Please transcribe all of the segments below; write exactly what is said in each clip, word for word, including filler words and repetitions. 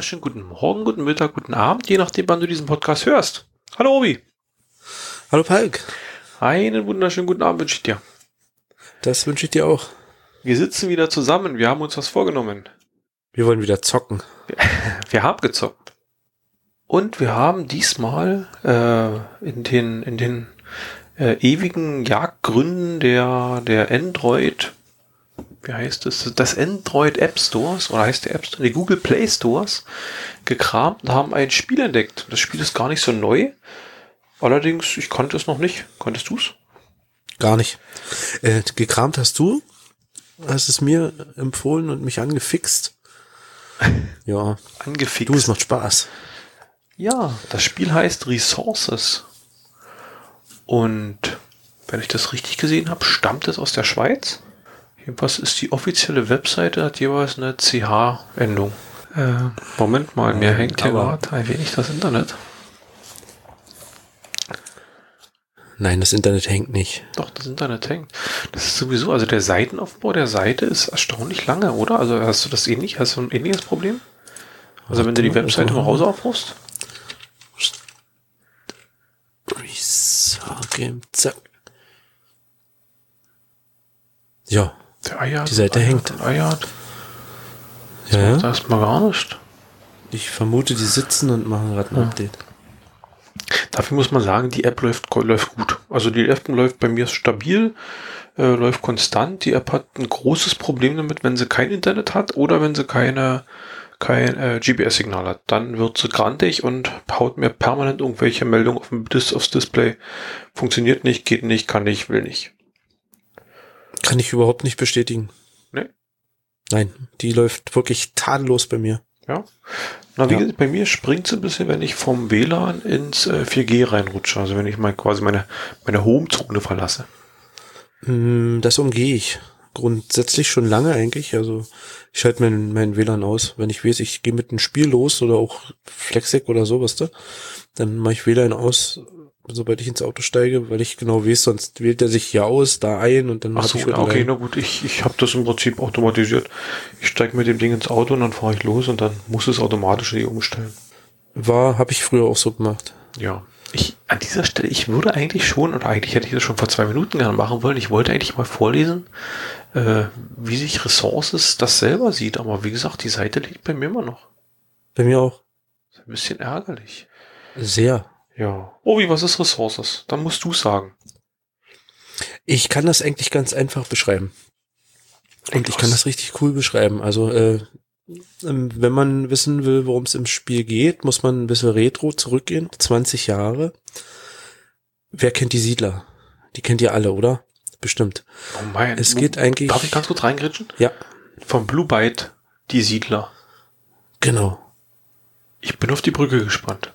wunderschönen guten Morgen, guten Mittag, guten Abend, je nachdem, wann du diesen Podcast hörst. Hallo Obi. Hallo Falk. Einen wunderschönen guten Abend wünsche ich dir. Das wünsche ich dir auch. Wir sitzen wieder zusammen, wir haben uns was vorgenommen. Wir wollen wieder zocken. Wir, wir haben gezockt. Und wir haben diesmal äh, in den, in den äh, ewigen Jagdgründen der, der Android, wie heißt es, das Android App Stores, oder heißt der App Store, die Google Play Stores, gekramt und haben ein Spiel entdeckt. Das Spiel ist gar nicht so neu. Allerdings, ich kannte es noch nicht. Konntest du es? Gar nicht. Äh, gekramt hast du? Hast es mir empfohlen und mich angefixt? Ja. Angefixt. Du, es macht Spaß. Ja, das Spiel heißt Resources. Und wenn ich das richtig gesehen habe, stammt es aus der Schweiz. Jedenfalls ist die offizielle Webseite, hat jeweils eine C H-Endung. Äh, Moment mal, mir ähm, hängt hier gerade ein wenig das Internet. Nein, das Internet hängt nicht. Doch, das Internet hängt. Das ist sowieso, also der Seitenaufbau der Seite ist erstaunlich lange, oder? Also hast du das ähnlich? Hast du ein ähnliches Problem? Also Warte, wenn du die Webseite mal raus aufrufst? Ja. Der eiert, die Seite eiert, hängt. Eiert. Das ja, macht erstmal gar nicht. Ich vermute, die sitzen und machen gerade ein ja. Update. Dafür muss man sagen, die App läuft, läuft gut. Also die App läuft bei mir stabil, äh, läuft konstant. Die App hat ein großes Problem damit, wenn sie kein Internet hat oder wenn sie keine kein äh, G P S-Signal hat. Dann wird sie grantig und haut mir permanent irgendwelche Meldungen auf dem Dis- aufs Display. Funktioniert nicht, geht nicht, kann nicht, will nicht. Kann ich überhaupt nicht bestätigen. Nee? Nein, die läuft wirklich tadellos bei mir. Ja. Na, wie ja. gesagt, bei mir springt es ein bisschen, wenn ich vom W L A N ins äh, vier G reinrutsche. Also wenn ich mal quasi meine, meine Home-Zone verlasse. Das umgehe ich. Grundsätzlich schon lange eigentlich. Also ich schalte mein, mein W L A N aus. Wenn ich weiß, ich gehe mit einem Spiel los oder auch Flexec oder sowas da, dann mache ich W L A N aus, sobald ich ins Auto steige, weil ich genau weiß, sonst wählt er sich hier aus, da ein und dann habe ich... Ach so, ja, okay, na gut, ich, ich habe das im Prinzip automatisiert. Ich steige mit dem Ding ins Auto und dann fahre ich los und dann muss es automatisch eh umstellen. War, habe ich früher auch so gemacht. Ja. Ich, an dieser Stelle, ich würde eigentlich schon, oder eigentlich hätte ich das schon vor zwei Minuten gerne machen wollen, ich wollte eigentlich mal vorlesen, äh, wie sich Resources das selber sieht, aber wie gesagt, die Seite liegt bei mir immer noch. Bei mir auch. Ist ein bisschen ärgerlich. Sehr. Ja. Obi, was ist Resources? Dann musst du sagen. Ich kann das eigentlich ganz einfach beschreiben. Und ich kann das richtig cool beschreiben. Also, äh, wenn man wissen will, worum es im Spiel geht, muss man ein bisschen retro zurückgehen. zwanzig Jahre. Wer kennt die Siedler? Die kennt ihr alle, oder? Bestimmt. Oh mein. Es geht eigentlich... Darf ich ganz kurz reingritschen? Ja. Vom Blue Byte, die Siedler. Genau. Ich bin auf die Brücke gespannt.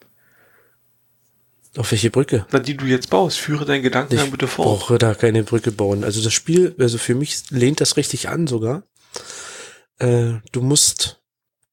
Auf welche Brücke? Na, die du jetzt baust. Führe deinen Gedankengang bitte fort. Ich brauche da keine Brücke bauen. Also das Spiel, also für mich lehnt das richtig an sogar. Äh, du musst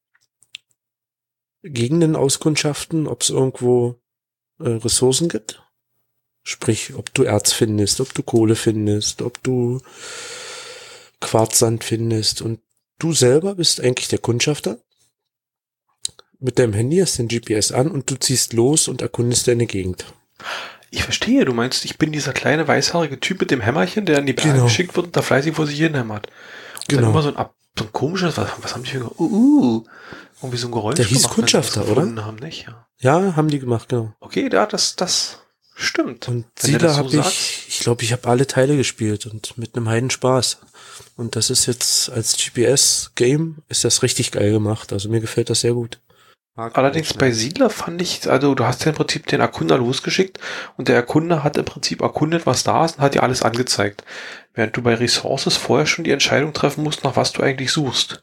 Gegenden auskundschaften, ob es irgendwo äh, Ressourcen gibt. Sprich, ob du Erz findest, ob du Kohle findest, ob du Quarzsand findest. Und du selber bist eigentlich der Kundschafter. Mit deinem Handy hast du den G P S an und du ziehst los und erkundest deine Gegend. Ich verstehe, du meinst, ich bin dieser kleine weißhaarige Typ mit dem Hämmerchen, der in die Berge genau. geschickt wird und da fleißig vor sich hin hämmert. Und genau. Dann immer so ein, Ab- so ein komisches, was, was haben die für uh, uh, irgendwie so ein Geräusch der hieß Kundschafter, oder? Haben, nicht? Ja. ja, haben die gemacht, genau. Okay, ja, das, das stimmt. Und Siedler habe so ich, ich glaube, ich habe alle Teile gespielt und mit einem Heiden Spaß. Und das ist jetzt als G P S-Game ist das richtig geil gemacht. Also mir gefällt das sehr gut. Allerdings bei Siedler fand ich, also du hast ja im Prinzip den Erkunder losgeschickt und der Erkunder hat im Prinzip erkundet, was da ist und hat dir alles angezeigt. Während du bei Resources vorher schon die Entscheidung treffen musst, nach was du eigentlich suchst.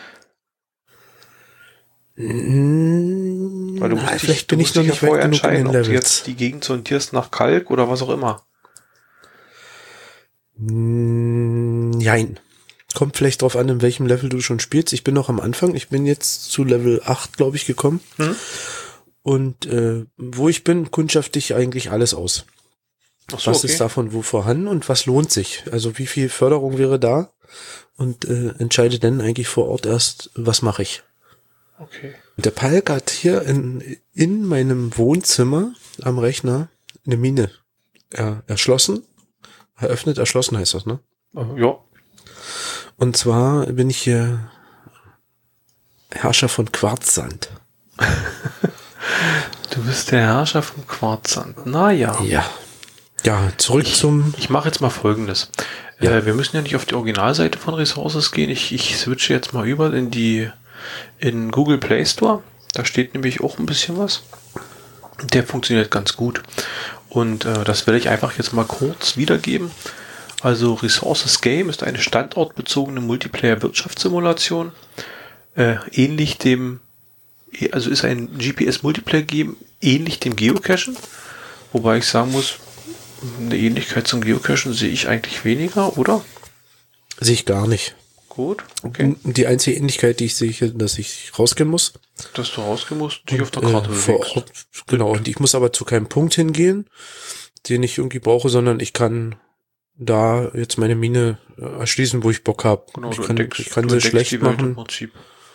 Mmh, Weil du musst na, dich, vielleicht du bin musst ich noch dich nicht ja vorher weit genug entscheiden, in den ob du jetzt die Gegend sondierst nach Kalk oder was auch immer. Nein. Kommt vielleicht drauf an, in welchem Level du schon spielst. Ich bin noch am Anfang. Ich bin jetzt zu Level acht, glaube ich, gekommen. Hm? Und äh, wo ich bin, kundschafte ich eigentlich alles aus. Ach so, was okay. ist davon wo vorhanden und was lohnt sich? Also wie viel Förderung wäre da? Und äh, entscheide dann eigentlich vor Ort erst, was mache ich. Okay. Und der Palk hat hier in, in meinem Wohnzimmer am Rechner eine Mine er, erschlossen. Eröffnet, erschlossen heißt das, ne? Äh, ja. Und zwar bin ich hier Herrscher von Quarzsand. Du bist der Herrscher von Quarzsand. Naja. Ja. Ja, zurück ich, zum... Ich mache jetzt mal Folgendes. Ja. Äh, wir müssen ja nicht auf die Originalseite von Resources gehen. Ich, ich switche jetzt mal über in die in Google Play Store. Da steht nämlich auch ein bisschen was. Der funktioniert ganz gut. Und äh, das werde ich einfach jetzt mal kurz wiedergeben. Also Resources Game ist eine standortbezogene Multiplayer-Wirtschaftssimulation. Äh, ähnlich dem, also ist ein G P S-Multiplayer-Game ähnlich dem Geocachen. Wobei ich sagen muss, eine Ähnlichkeit zum Geocachen sehe ich eigentlich weniger, oder? Sehe ich gar nicht. Gut, okay. Die einzige Ähnlichkeit, die ich sehe, dass ich rausgehen muss. Dass du rausgehen musst, dich auf der äh, Karte vor bewegst. Ort, genau, und ich muss aber zu keinem Punkt hingehen, den ich irgendwie brauche, sondern ich kann da jetzt meine Mine erschließen, wo ich Bock habe. Genau, ich du kann, entdeckst, ich kann du sie schlecht die Welt machen. im Prinzip.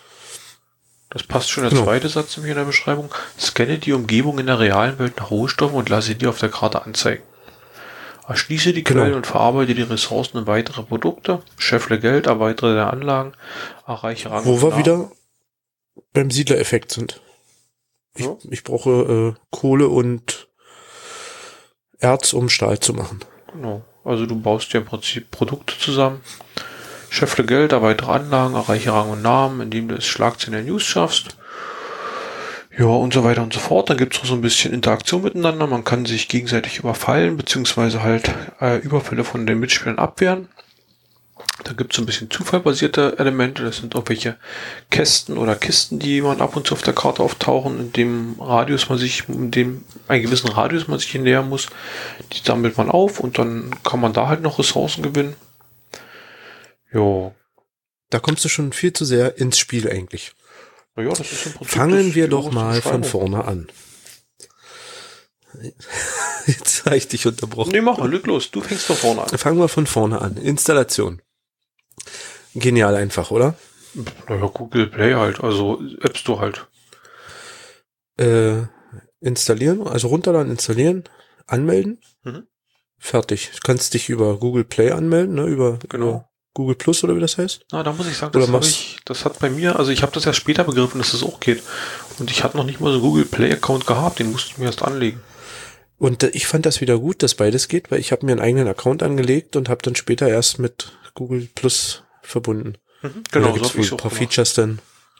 Das passt schon der Genau. zweite Satz nämlich in der Beschreibung. Scanne die Umgebung in der realen Welt nach Rohstoffen und lasse die auf der Karte anzeigen. Erschließe die Genau. Quellen und verarbeite die Ressourcen in weitere Produkte, scheffle Geld, erweitere deine Anlagen, erreiche Rang. Wo wir nach. wieder beim Siedlereffekt sind. Ich, Ja. ich brauche äh, Kohle und Erz, um Stahl zu machen. Genau. Also du baust dir im Prinzip Produkte zusammen, scheffle Geld, erweitere Anlagen, erreiche Rang und Namen, indem du es Schlagzeilen der News schaffst. Ja, und so weiter und so fort. Dann gibt es auch so ein bisschen Interaktion miteinander. Man kann sich gegenseitig überfallen, beziehungsweise halt äh, Überfälle von den Mitspielern abwehren. Da gibt es so ein bisschen zufallbasierte Elemente. Das sind irgendwelche Kästen oder Kisten, die man ab und zu auf der Karte auftauchen, in dem Radius man sich, in dem einen gewissen Radius man sich nähern muss. Die sammelt man auf und dann kann man da halt noch Ressourcen gewinnen. Ja. Da kommst du schon viel zu sehr ins Spiel eigentlich. Naja, das ist im Prinzip Fangen das, wir die doch oberste mal von Beschreibung. vorne an. Jetzt habe ich dich unterbrochen. Nee, mach mal, leg los. Du fängst doch vorne an. Fangen wir von vorne an. Installation. Genial einfach, oder? Naja, Google Play halt, also App Store halt. Äh, installieren, also runterladen, installieren, anmelden. Mhm. Fertig. Du kannst dich über Google Play anmelden, ne? Über, Genau. über Google Plus oder wie das heißt. Na, da muss ich sagen, Oder das habe machst- ich, das hat bei mir, also ich habe das erst später begriffen, dass das auch geht. Und ich hatte noch nicht mal so einen Google Play Account gehabt, den musste ich mir erst anlegen. Und äh, ich fand das wieder gut, dass beides geht, weil ich habe mir einen eigenen Account angelegt und habe dann später erst mit Google Plus verbunden. Mhm. Genau, Genau, da so gibt's habe wohl ich ein auch paar gemacht. Features dann.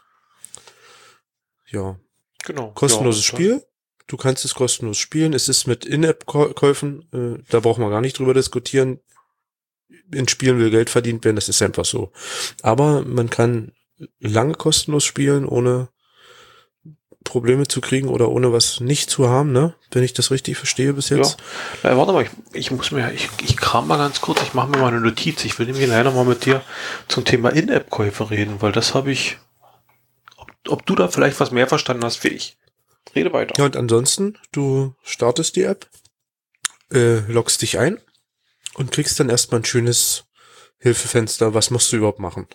Ja, Genau. kostenloses ja, Spiel. Du kannst es kostenlos spielen. Es ist mit In-App-Käufen, äh, da brauchen wir gar nicht drüber diskutieren. In Spielen will Geld verdient werden, das ist einfach so. Aber man kann lange kostenlos spielen, ohne Probleme zu kriegen oder ohne was nicht zu haben, ne? Wenn ich das richtig verstehe bis jetzt. Ja. Na, warte mal, ich, ich muss mir, ich, ich kram mal ganz kurz, ich mache mir mal eine Notiz. Ich will nämlich leider mal mit dir zum Thema In-App-Käufe reden, weil das habe ich, ob, ob du da vielleicht was mehr verstanden hast wie ich. Rede weiter. Ja, und ansonsten, du startest die App, äh, loggst dich ein und kriegst dann erstmal ein schönes Hilfefenster. Was musst du überhaupt machen?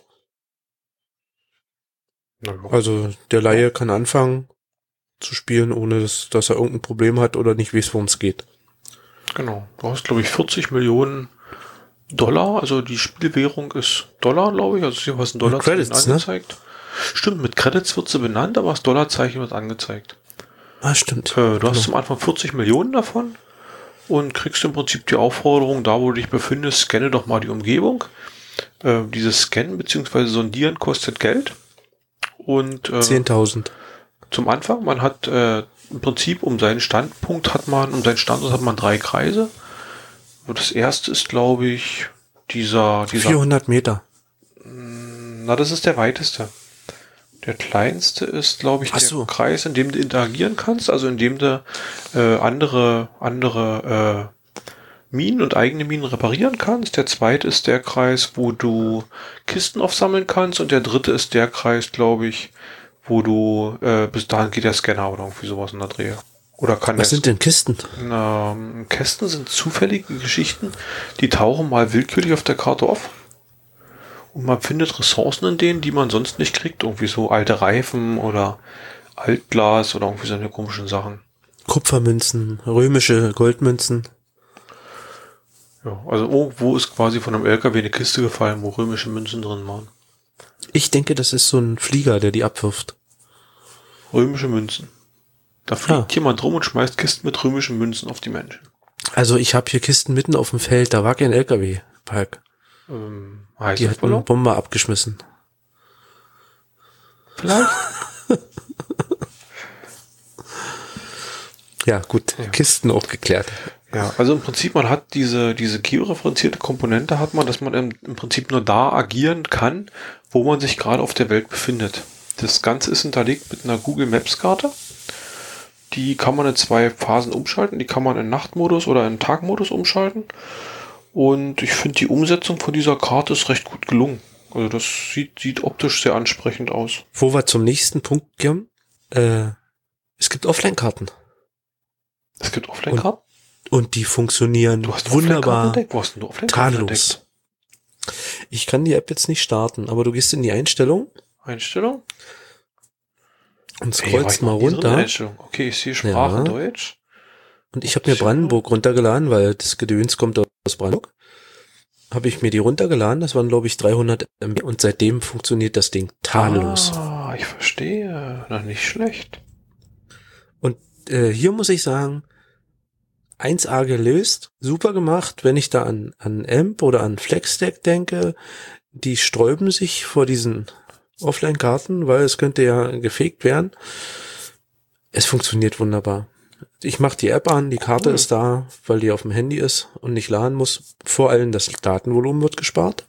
Na ja. Also der Laie kann anfangen zu spielen, ohne dass, dass er irgendein Problem hat oder nicht weiß, worum es geht. Genau. Du hast, glaube ich, vierzig Millionen Dollar. Also die Spielwährung ist Dollar, glaube ich. Also hier was ein Dollarzeichen Credits, ne? angezeigt. Stimmt, mit Credits wird sie benannt, aber das Dollarzeichen wird angezeigt. Ah, stimmt. Äh, du hast Genau. zum Anfang vierzig Millionen davon und kriegst im Prinzip die Aufforderung, da wo du dich befindest, scanne doch mal die Umgebung. Äh, dieses Scannen bzw. Sondieren kostet Geld. Und äh, zehntausend. zum Anfang, man hat äh, im Prinzip um seinen Standpunkt hat man, um seinen Standort hat man drei Kreise. Und das erste ist, glaube ich, dieser, dieser, vierhundert Meter. na, das ist der weiteste. Der kleinste ist, glaube ich, Ach der so. Kreis, in dem du interagieren kannst, also in dem du äh, andere, andere äh, Minen und eigene Minen reparieren kannst. Der zweite ist der Kreis, wo du Kisten aufsammeln kannst und der dritte ist der Kreis, glaube ich, wo du, äh, bis dahin geht der Scanner oder irgendwie sowas in der Dreh. Oder kann Was der sind denn Kisten? Ähm, Kästen sind zufällige Geschichten, die tauchen mal willkürlich auf der Karte auf. Und man findet Ressourcen in denen, die man sonst nicht kriegt. Irgendwie so alte Reifen oder Altglas oder irgendwie so eine komischen Sachen. Kupfermünzen, römische Goldmünzen. Ja, also irgendwo ist quasi von einem L K W eine Kiste gefallen, wo römische Münzen drin waren. Ich denke, das ist so ein Flieger, der die abwirft. Römische Münzen. Da fliegt Ah. jemand rum und schmeißt Kisten mit römischen Münzen auf die Menschen. Also ich habe hier Kisten mitten auf dem Feld, da war kein L K W, Park. Ähm, Die hat eine Bombe abgeschmissen. Vielleicht? Ja, gut, Ja. Kisten auch geklärt. Ja, also im Prinzip, man hat diese, diese georeferenzierte Komponente hat man, dass man im, im Prinzip nur da agieren kann, wo man sich gerade auf der Welt befindet. Das Ganze ist hinterlegt mit einer Google Maps Karte. Die kann man in zwei Phasen umschalten. Die kann man in Nachtmodus oder in Tagmodus umschalten. Und ich finde, die Umsetzung von dieser Karte ist recht gut gelungen. Also das sieht, sieht optisch sehr ansprechend aus. Wo wir zum nächsten Punkt kommen, äh, es gibt Offline-Karten. Es gibt Offline-Karten? Und die funktionieren Du hast wunderbar, entdeckt. Wo hast denn du Offline-Karten tadellos. entdeckt? Ich kann die App jetzt nicht starten, aber du gehst in die Einstellung Einstellung? und Ey, war scrollst ich mal noch nie drin in der runter. Einstellung. Okay, ich sehe Sprache Ja. Deutsch. Und ich habe mir Brandenburg runtergeladen, weil das Gedöns kommt aus Brandenburg. Habe ich mir die runtergeladen, das waren glaube ich dreihundert Megabyte und seitdem funktioniert das Ding tadellos. Ah, ich verstehe. Na, nicht schlecht. Und äh, hier muss ich sagen, eins A gelöst, super gemacht, wenn ich da an, an Amp oder an FlexStack denke, die sträuben sich vor diesen Offline-Karten, weil es könnte ja gefaked werden. Es funktioniert wunderbar. Ich mache die App an, die Karte Cool. ist da, weil die auf dem Handy ist und nicht laden muss. Vor allem das Datenvolumen wird gespart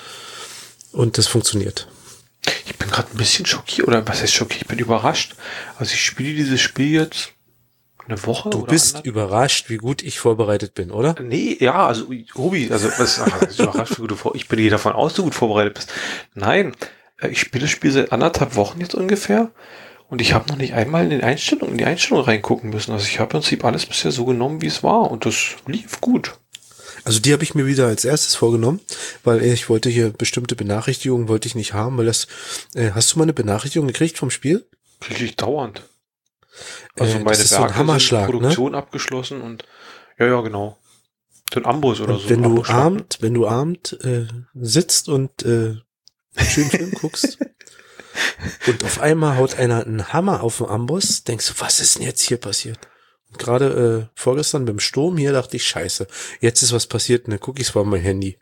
und das funktioniert. Ich bin gerade ein bisschen schockiert, oder was heißt schockiert? Ich bin überrascht. Also ich spiele dieses Spiel jetzt eine Woche Du oder bist anderthalb- überrascht, wie gut ich vorbereitet bin, oder? Nee, ja, also Robi, also was ach, das ist überrascht, wie gut du vor, ich bin hier davon aus, dass du gut vorbereitet bist. Nein, äh, ich spiele das Spiel seit anderthalb Wochen jetzt ungefähr und ich habe noch nicht einmal in den Einstellungen, in die Einstellungen reingucken müssen. Also ich habe im Prinzip alles bisher so genommen, wie es war und das lief gut. Also die habe ich mir wieder als erstes vorgenommen, weil ich wollte hier bestimmte Benachrichtigungen wollte ich nicht haben, weil das, äh, hast du mal eine Benachrichtigung gekriegt vom Spiel? Kriege ich dauernd. Also Äh, meine das ist so ein Werke Hammerschlag, sind Produktion abgeschlossen und ja, ja, genau. So ein Amboss oder Und so. wenn ein du Ambossschlag, ne? abend, wenn du abend äh, sitzt und äh, schön Film guckst und auf einmal haut einer einen Hammer auf den Amboss, denkst du, was ist denn jetzt hier passiert? Und gerade äh, vorgestern beim Sturm hier dachte ich, scheiße, jetzt ist was passiert und dann gucke ich es mal auf mein Handy.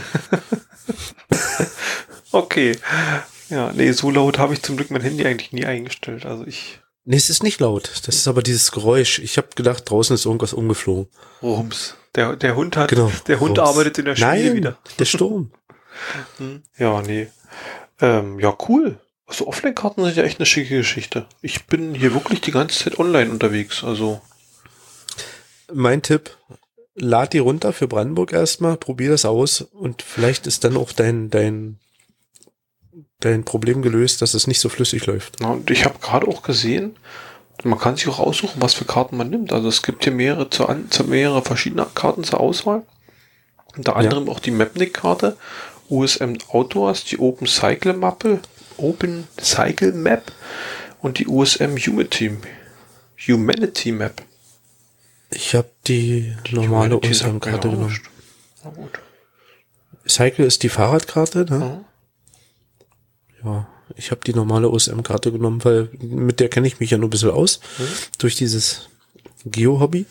Okay. Ja, nee, so laut habe ich zum Glück mein Handy eigentlich nie eingestellt. Also ich Nee, es ist nicht laut. Das ist aber dieses Geräusch. Ich habe gedacht, draußen ist irgendwas umgeflogen. Rums. Der, der Hund hat, Genau. der Hund Rums. arbeitet in der Schule Nein, wieder. der Sturm. Hm. Ja, nee. Ähm, ja, cool. Also Offline-Karten sind ja echt eine schicke Geschichte. Ich bin hier wirklich die ganze Zeit online unterwegs. Also Mein Tipp, lad die runter für Brandenburg erstmal, probier das aus und vielleicht ist dann auch dein, dein, dein Problem gelöst, dass es nicht so flüssig läuft. na, und ich habe gerade auch gesehen, man kann sich auch aussuchen, was für Karten man nimmt. Also es gibt hier mehrere, zu, an, zu mehrere verschiedene Karten zur Auswahl. Unter anderem auch die Mapnik-Karte, U S M Outdoors, die Open Cycle Mappe, Open Cycle Map und die U S M Humanity, Humanity Map. Ich habe die, normale U Humanity S sagt mir M-Karte gar genommen. nichts. Na gut. Cycle ist die Fahrradkarte, ne? Mhm. Ja, ich habe die normale U S M-Karte genommen, weil mit der kenne ich mich ja nur ein bisschen aus, Mhm. durch dieses Geo-Hobby.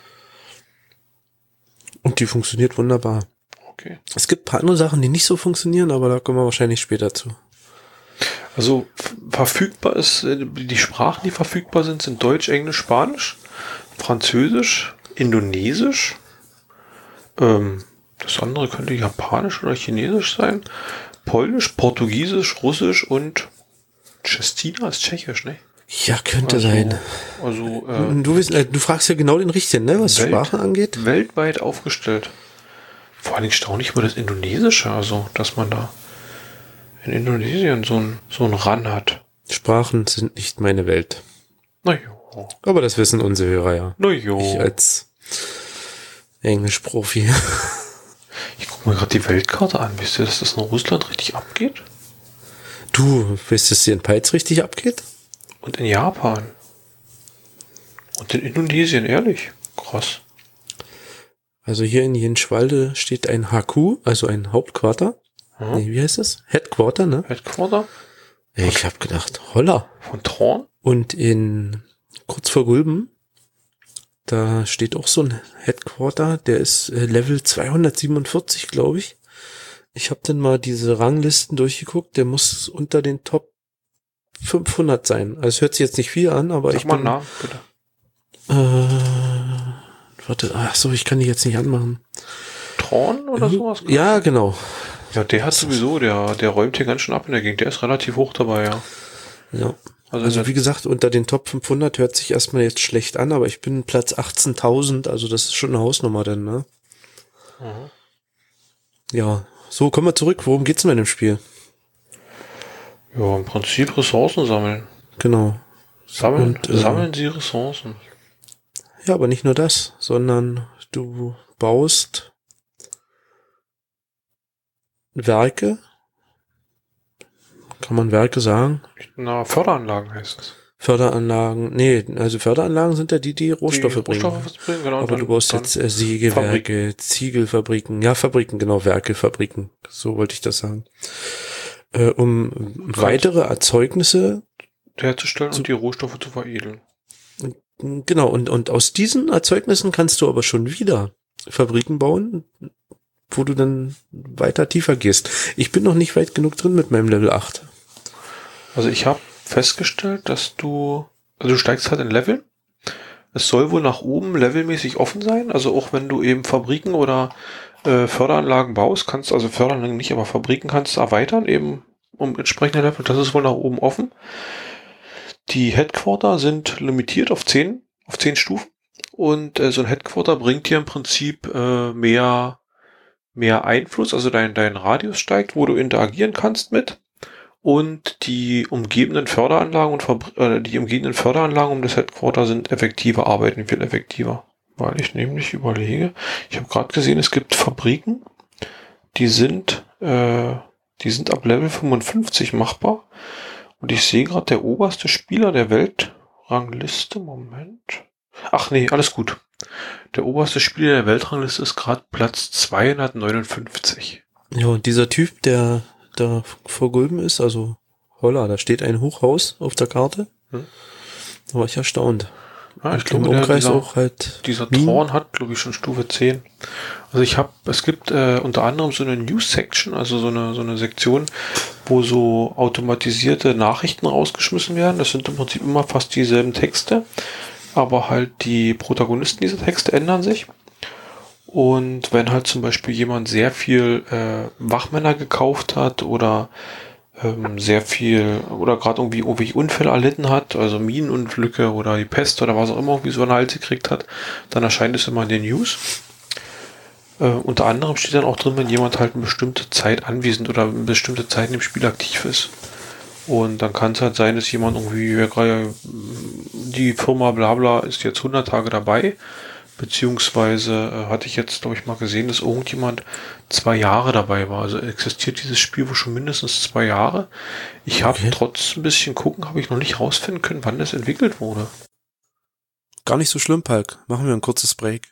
Und die funktioniert wunderbar. Okay. Es gibt ein paar andere Sachen, die nicht so funktionieren, aber da kommen wir wahrscheinlich später zu. Also f- verfügbar ist, äh, die Sprachen, die verfügbar sind, sind Deutsch, Englisch, Spanisch, Französisch, Indonesisch. Ähm, das andere könnte Japanisch oder Chinesisch sein. Polnisch, Portugiesisch, Russisch und Tschestina ist Tschechisch, ne? Ja, könnte Also, sein. Also äh, Du, willst, äh, du fragst ja genau den Richtigen, ne, was Welt- Sprachen angeht. weltweit aufgestellt. Vor allen Dingen staunlich über das Indonesische, also dass man da in Indonesien so ein so ein Ran hat. Sprachen sind nicht meine Welt. Na jo, Aber das wissen unsere Hörer ja. na jo. Ich als Englischprofi. Ich gucke mir gerade die Weltkarte an. Wisst ihr, dass das in Russland richtig abgeht? Du, weißt du, dass es hier in Peitz richtig abgeht? Und in Japan. Und in Indonesien, ehrlich. Krass. Also hier in Jenschwalde steht ein H Q, also ein Hauptquarter. Hm. Nee, wie heißt das? Headquarter, ne? Headquarter? Ich habe gedacht, holla. Von Thorn? Und in kurz vor Gulben, da steht auch so ein Headquarter, der ist äh, Level zweihundertsiebenundvierzig, glaube ich. Ich habe dann mal diese Ranglisten durchgeguckt, der muss unter den Top fünfhundert sein. Also es hört sich jetzt nicht viel an, aber Sag ich mal bin... Namen, bitte. Äh, warte, ach so, ich kann die jetzt nicht anmachen. Thorn oder sowas? Ja, genau. Ja, der hat sowieso, der, der räumt hier ganz schön ab in der Gegend. Der ist relativ hoch dabei, ja. Ja. Also, also wie gesagt, unter den Top fünfhundert hört sich erstmal jetzt schlecht an, aber ich bin Platz achtzehntausend, also das ist schon eine Hausnummer dann, ne? Mhm. Ja, so, kommen wir zurück. Worum geht's denn in dem Spiel? Ja, im Prinzip Ressourcen sammeln. Genau. Sammeln, Und, äh, sammeln Sie Ressourcen. Ja, aber nicht nur das, sondern du baust Werke. Kann man Werke sagen? Na, Förderanlagen heißt es. Förderanlagen, nee, also Förderanlagen sind ja die, die Rohstoffe die bringen. Rohstoffe bringen genau, aber dann, du baust jetzt äh, Sägewerke, Fabrik. Ziegelfabriken, ja, Fabriken, genau, Werke, Fabriken, so wollte ich das sagen. Äh, um Greif. weitere Erzeugnisse herzustellen und die Rohstoffe zu veredeln. Genau, und, und aus diesen Erzeugnissen kannst du aber schon wieder Fabriken bauen, wo du dann weiter tiefer gehst. Ich bin noch nicht weit genug drin mit meinem Level acht. Also ich habe festgestellt, dass du, also du steigst halt in Level. Es soll wohl nach oben levelmäßig offen sein. Also auch wenn du eben Fabriken oder äh, Förderanlagen baust, kannst, also Förderanlagen nicht, aber Fabriken kannst du erweitern, eben um entsprechende Level. Das ist wohl nach oben offen. Die Headquarter sind limitiert auf zehn, auf zehn Stufen. Und äh, so ein Headquarter bringt dir im Prinzip äh, mehr, mehr Einfluss, also dein, dein Radius steigt, wo du interagieren kannst mit. Und die umgebenden Förderanlagen und Fabri- äh, die umgebenden Förderanlagen um das Headquarter sind effektiver, arbeiten viel effektiver. Weil ich nämlich überlege, ich habe gerade gesehen, es gibt Fabriken, die sind, äh, die sind ab Level fünfundfünfzig machbar. Und ich sehe gerade, der oberste Spieler der Weltrangliste, Moment. Ach nee, alles gut. Der oberste Spieler der Weltrangliste ist gerade Platz zweihundertneunundfünfzig. Ja, und dieser Typ, der da vor Gulben ist, also holla, da steht ein Hochhaus auf der Karte. Hm. Da war ich erstaunt. Ja, ich glaube, im Umkreis dieser, auch halt dieser Thorn hat, glaube ich, schon Stufe zehn. Also ich habe, es gibt äh, unter anderem so eine News-Section, also so eine so eine Sektion, wo so automatisierte Nachrichten rausgeschmissen werden. Das sind im Prinzip immer fast dieselben Texte, aber halt die Protagonisten dieser Texte ändern sich. Und wenn halt zum Beispiel jemand sehr viel äh, Wachmänner gekauft hat oder ähm, sehr viel oder gerade irgendwie irgendwie Unfälle erlitten hat, also Minenunglücke oder die Pest oder was auch immer irgendwie so einen Hals gekriegt hat, dann erscheint es immer in den News. Äh, unter anderem steht dann auch drin, wenn jemand halt eine bestimmte Zeit anwesend oder eine bestimmte Zeit im Spiel aktiv ist. Und dann kann es halt sein, dass jemand irgendwie, ja, gerade die Firma Blabla ist jetzt hundert Tage dabei, beziehungsweise äh, hatte ich jetzt, glaube ich, mal gesehen, dass irgendjemand zwei Jahre dabei war. Also existiert dieses Spiel wohl schon mindestens zwei Jahre. Ich habe okay. trotz ein bisschen gucken, habe ich noch nicht rausfinden können, wann das entwickelt wurde. Gar nicht so schlimm, Palk. Machen wir ein kurzes Break.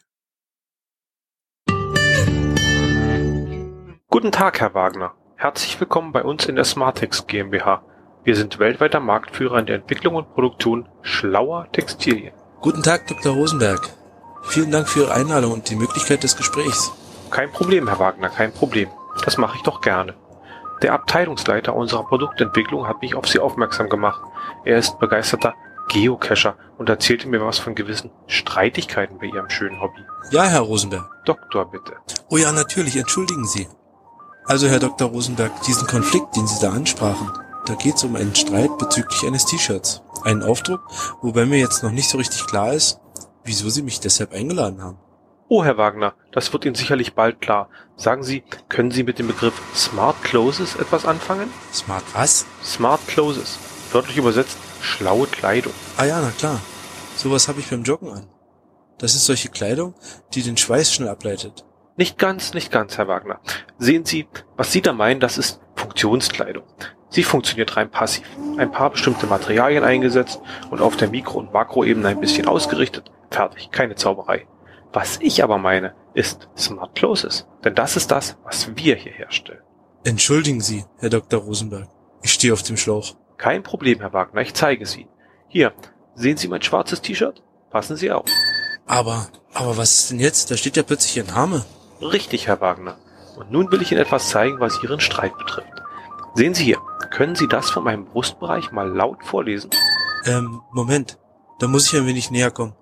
Guten Tag, Herr Wagner. Herzlich willkommen bei uns in der Smartex GmbH. Wir sind weltweiter Marktführer in der Entwicklung und Produktion schlauer Textilien. Guten Tag, Doktor Rosenberg. Vielen Dank für Ihre Einladung und die Möglichkeit des Gesprächs. Kein Problem, Herr Wagner, kein Problem. Das mache ich doch gerne. Der Abteilungsleiter unserer Produktentwicklung hat mich auf Sie aufmerksam gemacht. Er ist begeisterter Geocacher und erzählte mir was von gewissen Streitigkeiten bei Ihrem schönen Hobby. Ja, Herr Rosenberg. Doktor, bitte. Oh ja, natürlich, entschuldigen Sie. Also, Herr Doktor Rosenberg, diesen Konflikt, den Sie da ansprachen, da geht es um einen Streit bezüglich eines T-Shirts. Einen Aufdruck, wobei mir jetzt noch nicht so richtig klar ist, wieso Sie mich deshalb eingeladen haben. Oh, Herr Wagner, das wird Ihnen sicherlich bald klar. Sagen Sie, können Sie mit dem Begriff Smart Clothes etwas anfangen? Smart was? Smart Clothes. Wörtlich übersetzt, schlaue Kleidung. Ah ja, na klar. Sowas habe ich beim Joggen an. Das ist solche Kleidung, die den Schweiß schnell ableitet. Nicht ganz, nicht ganz, Herr Wagner. Sehen Sie, was Sie da meinen, das ist Funktionskleidung. Sie funktioniert rein passiv. Ein paar bestimmte Materialien eingesetzt und auf der Mikro- und Makroebene ein bisschen ausgerichtet. Fertig, keine Zauberei. Was ich aber meine, ist Smart Closes. Denn das ist das, was wir hier herstellen. Entschuldigen Sie, Herr Doktor Rosenberg. Ich stehe auf dem Schlauch. Kein Problem, Herr Wagner, ich zeige es Ihnen. Hier, sehen Sie mein schwarzes T-Shirt? Passen Sie auf. Aber, aber was ist denn jetzt? Da steht ja plötzlich Ihr Name. Richtig, Herr Wagner. Und nun will ich Ihnen etwas zeigen, was Ihren Streit betrifft. Sehen Sie hier, können Sie das von meinem Brustbereich mal laut vorlesen? Ähm, Moment. Da muss ich ein wenig näher kommen.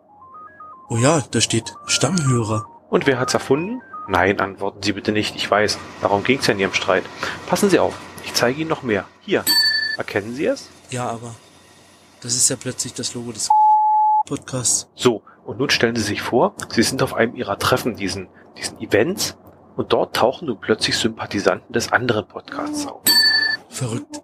Oh ja, da steht Stammhörer. Und wer hat's erfunden? Nein, antworten Sie bitte nicht, ich weiß. Darum ging's ja in Ihrem Streit. Passen Sie auf, ich zeige Ihnen noch mehr. Hier, erkennen Sie es? Ja, aber das ist ja plötzlich das Logo des Podcasts. So, und nun stellen Sie sich vor, Sie sind auf einem Ihrer Treffen, diesen, diesen Events, und dort tauchen nun plötzlich Sympathisanten des anderen Podcasts auf. Verrückt.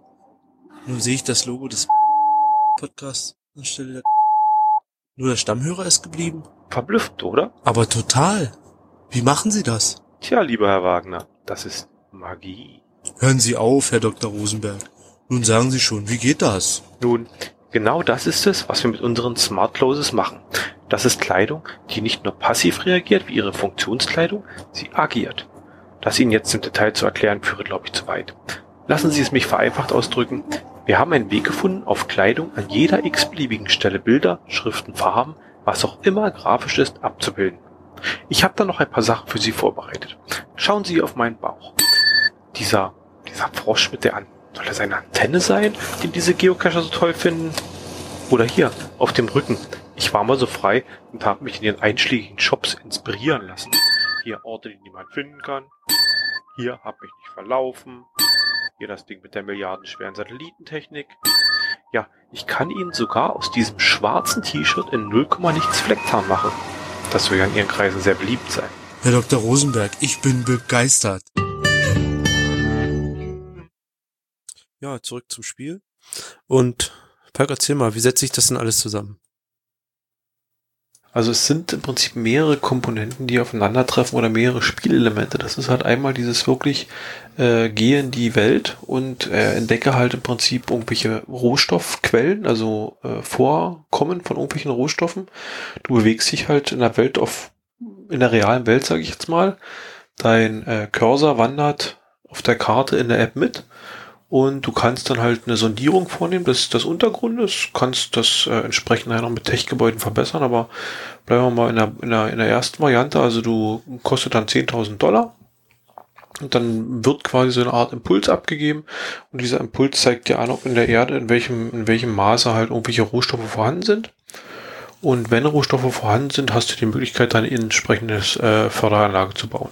Nun sehe ich das Logo des Podcasts anstelle der... Nur der Stammhörer ist geblieben. Verblüfft, oder? Aber total. Wie machen Sie das? Tja, lieber Herr Wagner, das ist Magie. Hören Sie auf, Herr Doktor Rosenberg. Nun sagen Sie schon, wie geht das? Nun, genau das ist es, was wir mit unseren Smart Closes machen. Das ist Kleidung, die nicht nur passiv reagiert wie Ihre Funktionskleidung, sie agiert. Das Ihnen jetzt im Detail zu erklären, führe, glaube ich, zu weit. Lassen Sie es mich vereinfacht ausdrücken. Wir haben einen Weg gefunden, auf Kleidung an jeder x-beliebigen Stelle Bilder, Schriften, Farben, was auch immer grafisch ist, abzubilden. Ich habe da noch ein paar Sachen für Sie vorbereitet. Schauen Sie auf meinen Bauch. Dieser, dieser Frosch mit der An... Soll das eine Antenne sein, die diese Geocacher so toll finden? Oder hier, auf dem Rücken. Ich war mal so frei und habe mich in den einschlägigen Shops inspirieren lassen. Hier Orte, die niemand finden kann. Hier hab mich nicht verlaufen. Hier das Ding mit der milliardenschweren Satellitentechnik. Ja, ich kann Ihnen sogar aus diesem schwarzen T-Shirt in null Komma nichts Flecktarn machen. Das soll ja in Ihren Kreisen sehr beliebt sein. Herr Doktor Rosenberg, ich bin begeistert. Ja, zurück zum Spiel. Und Park, erzähl mal, wie setzt sich das denn alles zusammen? Also es sind im Prinzip mehrere Komponenten, die aufeinandertreffen oder mehrere Spielelemente. Das ist halt einmal dieses wirklich äh, Geh in die Welt und äh, entdecke halt im Prinzip irgendwelche Rohstoffquellen, also äh, Vorkommen von irgendwelchen Rohstoffen. Du bewegst dich halt in der Welt auf, in der realen Welt, sage ich jetzt mal. Dein äh, Cursor wandert auf der Karte in der App mit. Und du kannst dann halt eine Sondierung vornehmen des, des Untergrundes, kannst das äh, entsprechend noch mit Tech-Gebäuden verbessern, aber bleiben wir mal in der, in der, in der ersten Variante, also du kostet dann zehntausend Dollar und dann wird quasi so eine Art Impuls abgegeben und dieser Impuls zeigt dir an, ob in der Erde in welchem, in welchem Maße halt irgendwelche Rohstoffe vorhanden sind. Und wenn Rohstoffe vorhanden sind, hast du die Möglichkeit, dann eine entsprechende äh, Förderanlage zu bauen.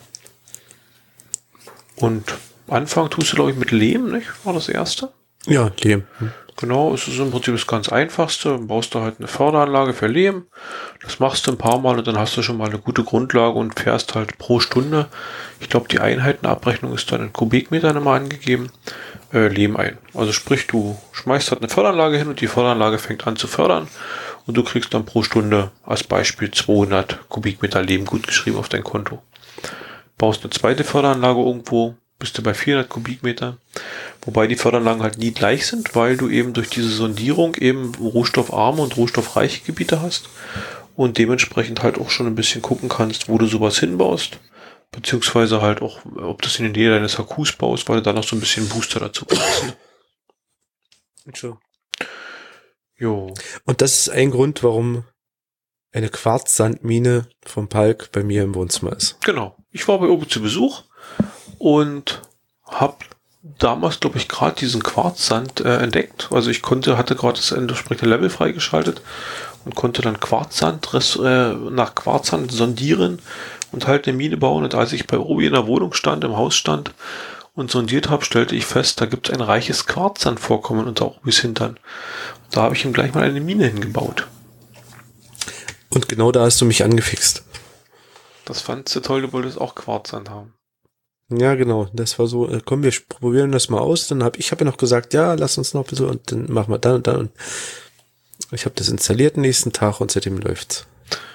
Und Anfang tust du, glaube ich, mit Lehm, nicht? War das erste? Ja, Lehm. Hm. Genau, es ist im Prinzip das ganz Einfachste. Du baust da halt eine Förderanlage für Lehm. Das machst du ein paar Mal und dann hast du schon mal eine gute Grundlage und fährst halt pro Stunde. Ich glaube, die Einheitenabrechnung ist dann in Kubikmetern immer angegeben. Äh, Lehm ein. Also sprich, du schmeißt halt eine Förderanlage hin und die Förderanlage fängt an zu fördern und du kriegst dann pro Stunde als Beispiel zweihundert Kubikmeter Lehm gut geschrieben auf dein Konto. Baust eine zweite Förderanlage irgendwo, bist du bei vierhundert Kubikmeter, wobei die Förderanlagen halt nie gleich sind, weil du eben durch diese Sondierung eben rohstoffarme und rohstoffreiche Gebiete hast und dementsprechend halt auch schon ein bisschen gucken kannst, wo du sowas hinbaust, beziehungsweise halt auch, ob du es in der Nähe deines Akkus baust, weil du da noch so ein bisschen Booster dazu kriegst. So. Jo. Und das ist ein Grund, warum eine Quarzsandmine vom Palk bei mir im Wohnzimmer ist. Genau. Ich war bei Obi zu Besuch und habe damals, glaube ich, gerade diesen Quarzsand äh, entdeckt. Also ich konnte, hatte gerade das entsprechende Level freigeschaltet und konnte dann Quarzsand äh, nach Quarzsand sondieren und halt eine Mine bauen. Und als ich bei Obi in der Wohnung stand, im Haus stand und sondiert habe, stellte ich fest, da gibt es ein reiches Quarzsandvorkommen unter Obis Hintern. Und da habe ich ihm gleich mal eine Mine hingebaut. Und genau da hast du mich angefixt. Das fandst du toll, du wolltest auch Quarzsand haben. Ja, genau. Das war so, äh, komm, wir probieren das mal aus. Dann habe ich habe ja noch gesagt, ja, lass uns noch ein bisschen und dann machen wir dann und dann. Und ich habe das installiert den nächsten Tag und seitdem läuft's.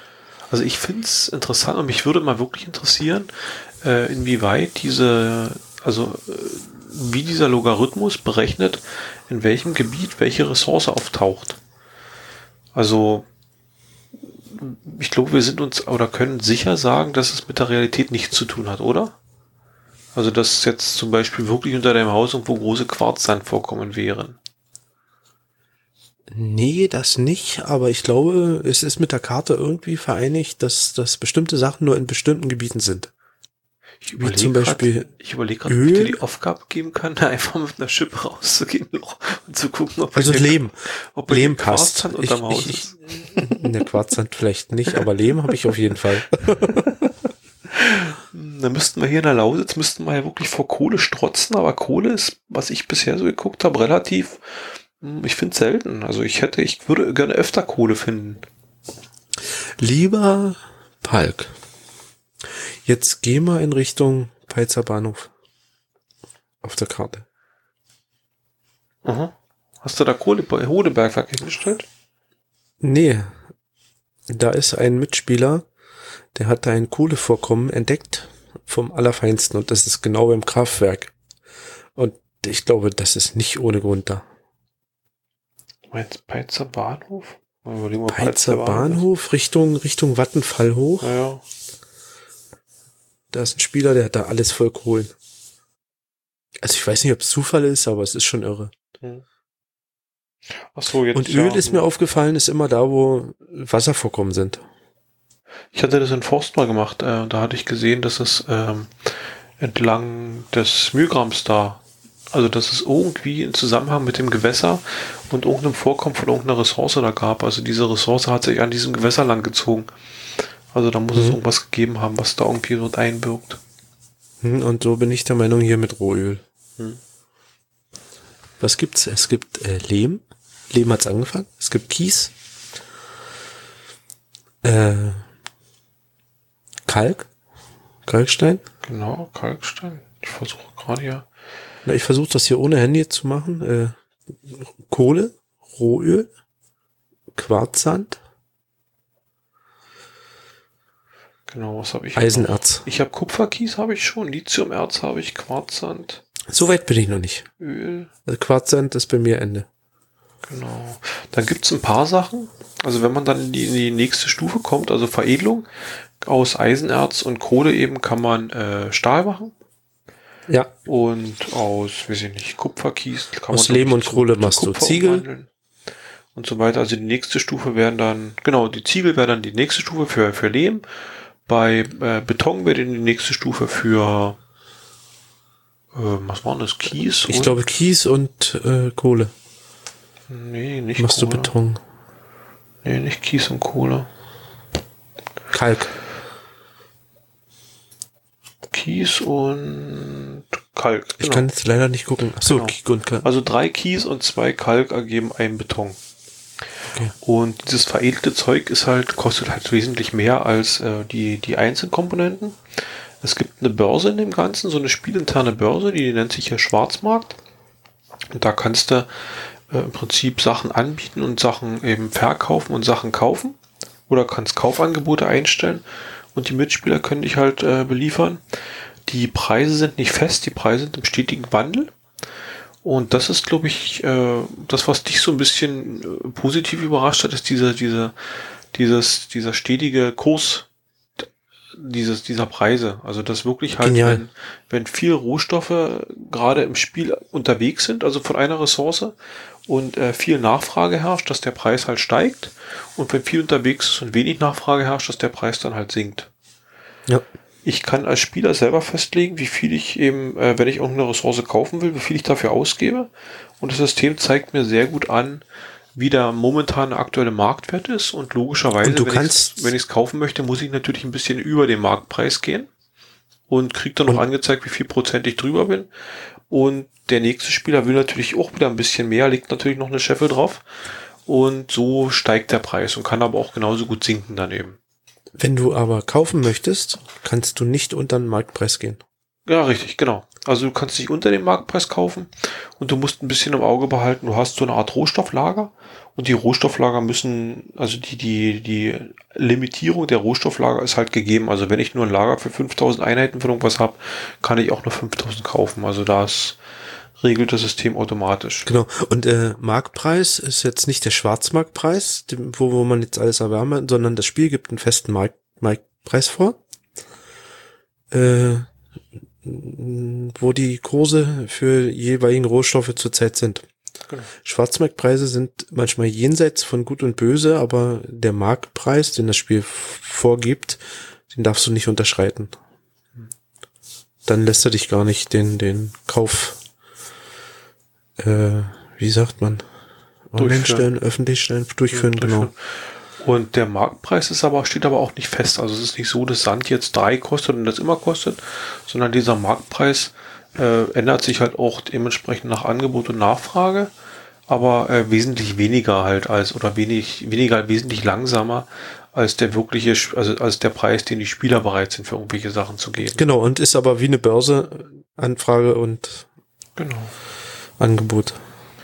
Also ich finde es interessant und mich würde mal wirklich interessieren, äh, inwieweit diese, also äh, wie dieser Logarithmus berechnet, in welchem Gebiet welche Ressource auftaucht. Also ich glaube, wir sind uns oder können sicher sagen, dass es mit der Realität nichts zu tun hat, oder? Also dass jetzt zum Beispiel wirklich unter deinem Haus irgendwo große Quarzsandvorkommen wären. Nee, das nicht, aber ich glaube, es ist mit der Karte irgendwie vereinigt, dass, dass bestimmte Sachen nur in bestimmten Gebieten sind. Ich Wie überlege zum Beispiel grad, ich überlege gerade, ob ich dir die Aufgabe geben kann, einfach mit einer Schippe rauszugehen und zu gucken, ob Also bei Lehm. dir- ob bei Lehm dir passt. Quarzsand Ich, unterm Haus ich, ist. ich, in der Quarzsand vielleicht nicht, aber Lehm habe ich auf jeden Fall. Dann müssten wir hier in der Lausitz, müssten wir ja wirklich vor Kohle strotzen, aber Kohle ist, was ich bisher so geguckt habe, relativ, hm, ich finde es selten. Also ich hätte, ich würde gerne öfter Kohle finden. Lieber Palk, jetzt geh mal in Richtung Peitzer Bahnhof auf der Karte. Aha. Hast du da Kohle bei Hodebergwerk hingestellt? Nee, da ist ein Mitspieler, der hat da ein Kohlevorkommen entdeckt vom Allerfeinsten und das ist genau beim Kraftwerk. Und ich glaube, das ist nicht ohne Grund da. Du meinst Peitzer Bahnhof? Mal überlegen, wo Peitzer ist. Bahnhof, Richtung, Richtung Vattenfall hoch. Ja, ja. Da ist ein Spieler, der hat da alles voll Kohlen. Also ich weiß nicht, ob es Zufall ist, aber es ist schon irre. Hm. Ach so, jetzt Und Öl ja, ist mir aufgefallen, ist immer da, wo Wasservorkommen sind. Ich hatte das in Forst mal gemacht. Äh, da hatte ich gesehen, dass es ähm, entlang des Mühlgrams da, also dass es irgendwie in Zusammenhang mit dem Gewässer und irgendeinem Vorkommen von irgendeiner Ressource da gab. Also diese Ressource hat sich an diesem Gewässer lang gezogen. Also da muss Mhm. es irgendwas gegeben haben, was da irgendwie dort einwirkt. Hm, Und so bin ich der Meinung hier mit Rohöl. Hm. Was gibt's? Es gibt äh, Lehm. Lehm hat's angefangen. Es gibt Kies. Äh, Kalk. Kalkstein. Genau, Kalkstein. Ich versuche gerade hier. Na, ich versuche das hier ohne Handy zu machen. Äh, Kohle, Rohöl, Quarzsand, Genau, was habe ich? Eisenerz. Noch? Ich habe Kupferkies, habe ich schon. Lithiumerz habe ich, Quarzsand, So weit bin ich noch nicht. Öl. Also Quarzsand ist bei mir Ende. Genau. Dann gibt es ein paar Sachen. Also wenn man dann in die, in die nächste Stufe kommt, also Veredelung, aus Eisenerz und Kohle eben kann man äh, Stahl machen. Ja. Und aus, weiß ich nicht, Kupferkies kann Aus man Lehm glaub und ich, zu- Kohle zu machst du Kupfer Ziegel. umwandeln und so weiter. Also die nächste Stufe wären dann, genau, die Ziegel wäre dann die nächste Stufe für, für Lehm. Bei äh, Beton wäre dann die nächste Stufe für äh, was war denn das? Kies? Ich und- glaube Kies und äh, Kohle. Nee, nicht Machst Kohle. du Beton. Nee, nicht Kies und Kohle. Kalk. Kies und Kalk. Ich genau. kann jetzt leider nicht gucken. Achso, Genau. Kies und Kalk. Also drei Kies und zwei Kalk ergeben einen Beton. Okay. Und dieses veredelte Zeug ist halt, kostet halt wesentlich mehr als äh, die, die Einzelkomponenten. Es gibt eine Börse in dem Ganzen, so eine spielinterne Börse, die nennt sich hier Schwarzmarkt. Und da kannst du äh, im Prinzip Sachen anbieten und Sachen eben verkaufen und Sachen kaufen. Oder kannst Kaufangebote einstellen und die Mitspieler können dich halt äh, beliefern. Die Preise sind nicht fest, die Preise sind im stetigen Wandel. Und das ist, glaube ich, äh, das, was dich so ein bisschen äh, positiv überrascht hat, ist dieser, dieser, dieses, dieser stetige Kurs dieses, dieser Preise. Also das wirklich halt, Genial. wenn, wenn viel Rohstoffe gerade im Spiel unterwegs sind, also von einer Ressource und äh, viel Nachfrage herrscht, dass der Preis halt steigt. Und wenn viel unterwegs ist und wenig Nachfrage herrscht, dass der Preis dann halt sinkt. Ja. Ich kann als Spieler selber festlegen, wie viel ich eben, äh, wenn ich irgendeine Ressource kaufen will, wie viel ich dafür ausgebe. Und das System zeigt mir sehr gut an, wie der momentane aktuelle Marktwert ist. Und logischerweise, Und du wenn kannst- ich wenn ich es kaufen möchte, muss ich natürlich ein bisschen über den Marktpreis gehen. Und kriege dann noch Und- angezeigt, wie viel Prozent ich drüber bin. Und der nächste Spieler will natürlich auch wieder ein bisschen mehr, legt natürlich noch eine Scheffel drauf. Und so steigt der Preis und kann aber auch genauso gut sinken daneben. Wenn du aber kaufen möchtest, kannst du nicht unter den Marktpreis gehen. Ja, richtig, genau. Also du kannst nicht unter dem Marktpreis kaufen und du musst ein bisschen im Auge behalten, du hast so eine Art Rohstofflager und die Rohstofflager müssen, also die, die, die Limitierung der Rohstofflager ist halt gegeben. Also wenn ich nur ein Lager für fünftausend Einheiten von irgendwas habe, kann ich auch nur fünftausend kaufen. Also das regelt das System automatisch. Genau. Und äh, Marktpreis ist jetzt nicht der Schwarzmarktpreis, dem, wo, wo man jetzt alles erwärmen, sondern das Spiel gibt einen festen Markt, Marktpreis vor, äh, wo die Kurse für jeweiligen Rohstoffe zurzeit sind. Genau. Schwarzmarktpreise sind manchmal jenseits von Gut und Böse, aber der Marktpreis, den das Spiel vorgibt, den darfst du nicht unterschreiten. Dann lässt er dich gar nicht den, den Kauf Äh, wie sagt man? Online stellen, öffentlich stellen, durchführen, ja, genau. Und der Marktpreis ist aber, steht aber auch nicht fest. Also es ist nicht so, dass Sand jetzt drei kostet und das immer kostet, sondern dieser Marktpreis äh, ändert sich halt auch dementsprechend nach Angebot und Nachfrage, aber äh, wesentlich weniger halt als, oder wenig, weniger, wesentlich langsamer als der wirkliche, also als der Preis, den die Spieler bereit sind, für irgendwelche Sachen zu geben. Genau, und ist aber wie eine Börse, Anfrage und genau. Angebot.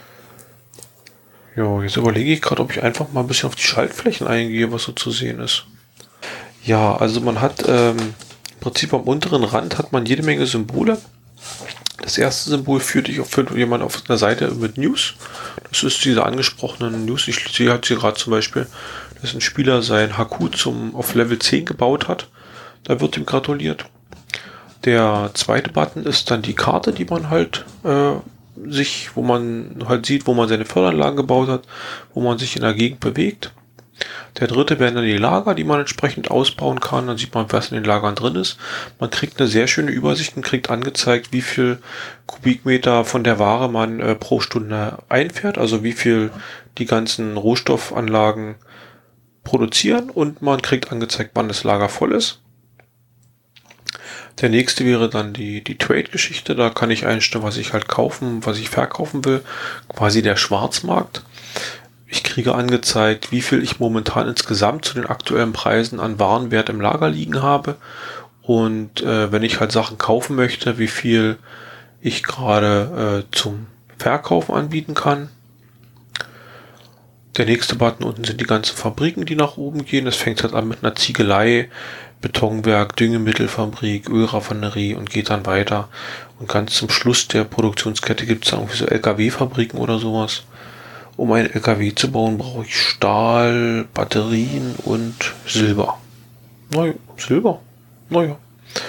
Ja, jetzt überlege ich gerade, ob ich einfach mal ein bisschen auf die Schaltflächen eingehe, was so zu sehen ist. Ja, also man hat ähm, im Prinzip am unteren Rand hat man jede Menge Symbole. Das erste Symbol führt dich auf, führt jemand auf einer Seite mit News. Das ist diese angesprochenen News. Ich sehe halt hier gerade zum Beispiel, dass ein Spieler sein H Q zum, auf Level zehn gebaut hat. Da wird ihm gratuliert. Der zweite Button ist dann die Karte, die man halt äh, sich, wo man halt sieht, wo man seine Förderanlagen gebaut hat, wo man sich in der Gegend bewegt. Der dritte wären dann die Lager, die man entsprechend ausbauen kann. Dann sieht man, was in den Lagern drin ist. Man kriegt eine sehr schöne Übersicht und kriegt angezeigt, wie viel Kubikmeter von der Ware man äh, pro Stunde einfährt, also wie viel die ganzen Rohstoffanlagen produzieren, und man kriegt angezeigt, wann das Lager voll ist. Der nächste wäre dann die, die Trade-Geschichte. Da kann ich einstellen, was ich halt kaufen, was ich verkaufen will. Quasi der Schwarzmarkt. Ich kriege angezeigt, wie viel ich momentan insgesamt zu den aktuellen Preisen an Warenwert im Lager liegen habe. Und äh, wenn ich halt Sachen kaufen möchte, wie viel ich gerade äh, zum Verkaufen anbieten kann. Der nächste Button unten sind die ganzen Fabriken, die nach oben gehen. Das fängt halt an mit einer Ziegelei, Betonwerk, Düngemittelfabrik, Ölraffinerie und geht dann weiter. Und ganz zum Schluss der Produktionskette gibt es dann irgendwie so L K W-Fabriken oder sowas. Um einen L K W zu bauen, brauche ich Stahl, Batterien und Silber. Naja, Silber. Naja.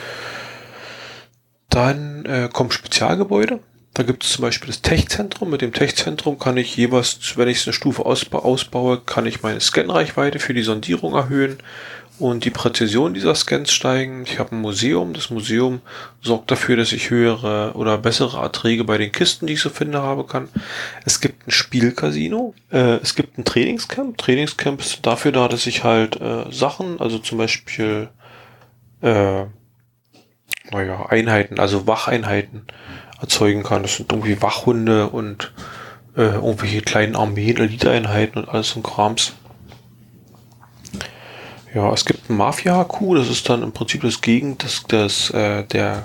Dann äh, kommen Spezialgebäude. Da gibt es zum Beispiel das Tech-Zentrum. Mit dem Tech-Zentrum kann ich jeweils, wenn ich es eine Stufe ausba- ausbaue, kann ich meine Scanreichweite für die Sondierung erhöhen und die Präzision dieser Scans steigen. Ich habe ein Museum. Das Museum sorgt dafür, dass ich höhere oder bessere Erträge bei den Kisten, die ich so finde, habe kann. Es gibt ein Spielcasino. Äh, es gibt ein Trainingscamp. Trainingscamp ist dafür da, dass ich halt äh, Sachen, also zum Beispiel äh, naja, Einheiten, also Wacheinheiten erzeugen kann. Das sind irgendwie Wachhunde und äh, irgendwelche kleinen Armeen, Eliteeinheiten und alles so ein Krams. Ja, es gibt ein Mafia-H Q, das ist dann im Prinzip das Gegen, das, das, äh, der,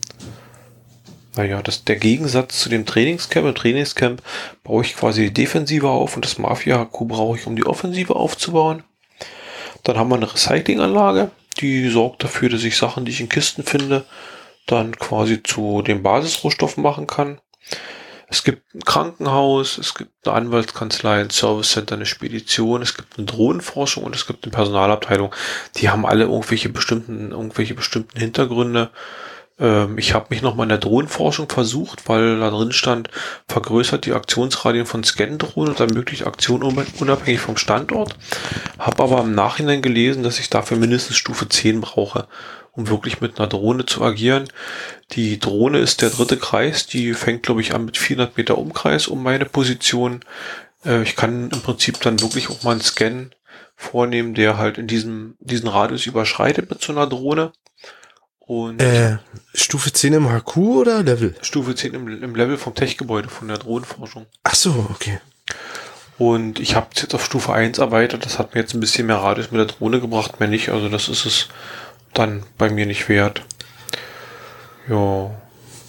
naja, das, der Gegensatz zu dem Trainingscamp. Im Trainingscamp baue ich quasi die Defensive auf und das Mafia-H Q brauche ich, um die Offensive aufzubauen. Dann haben wir eine Recyclinganlage, die sorgt dafür, dass ich Sachen, die ich in Kisten finde, dann quasi zu den Basisrohstoffen machen kann. Es gibt ein Krankenhaus, es gibt eine Anwaltskanzlei, ein Service Center, eine Spedition, es gibt eine Drohnenforschung und es gibt eine Personalabteilung. Die haben alle irgendwelche bestimmten, irgendwelche bestimmten Hintergründe. Ähm, ich habe mich nochmal in der Drohnenforschung versucht, weil da drin stand, vergrößert die Aktionsradien von Scan-Drohnen und ermöglicht Aktionen unabhängig vom Standort. Habe aber im Nachhinein gelesen, dass ich dafür mindestens Stufe zehn brauche, um wirklich mit einer Drohne zu agieren. Die Drohne ist der dritte Kreis, die fängt, glaube ich, an mit vierhundert Meter Umkreis um meine Position. Äh, ich kann im Prinzip dann wirklich auch mal einen Scan vornehmen, der halt in diesem diesen Radius überschreitet mit so einer Drohne. Und äh, Stufe zehn im H Q oder Level? Stufe zehn im, im Level vom Tech-Gebäude, von der Drohnenforschung. Ach so, okay. Und ich habe es jetzt auf Stufe eins erweitert, das hat mir jetzt ein bisschen mehr Radius mit der Drohne gebracht, mehr nicht, also das ist es dann bei mir nicht wert. Ja.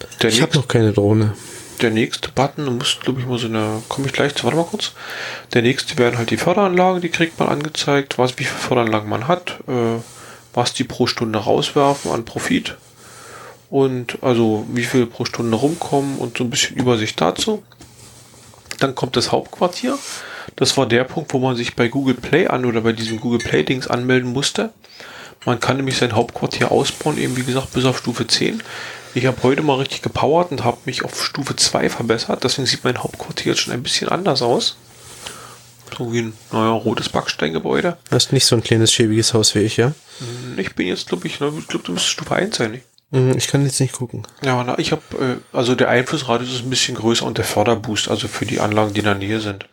Der Ich habe nächste, noch keine Drohne. der nächste Button, du musst, glaube ich, mal so eine, komme ich gleich zu, warte mal kurz. Der nächste wären halt die Förderanlagen, die kriegt man angezeigt, was, wie viele Förderanlagen man hat, äh, was die pro Stunde rauswerfen an Profit und also wie viel pro Stunde rumkommen und so ein bisschen Übersicht dazu. Dann kommt das Hauptquartier. Das war der Punkt, wo man sich bei Google Play an oder bei diesem Google Play Dings anmelden musste. Man kann nämlich sein Hauptquartier ausbauen, eben wie gesagt bis auf Stufe zehn. Ich habe heute mal richtig gepowert und habe mich auf Stufe zwei verbessert. Deswegen sieht mein Hauptquartier jetzt schon ein bisschen anders aus. So wie ein neuer rotes Backsteingebäude. Du hast nicht so ein kleines, schäbiges Haus wie ich, ja? Ich bin jetzt, glaube ich, ich glaube, du müsstest Stufe eins sein. Nicht? Ich kann jetzt nicht gucken. Ja, na, ich habe, äh, also der Einflussradius ist ein bisschen größer und der Förderboost, also für die Anlagen, die in der Nähe sind.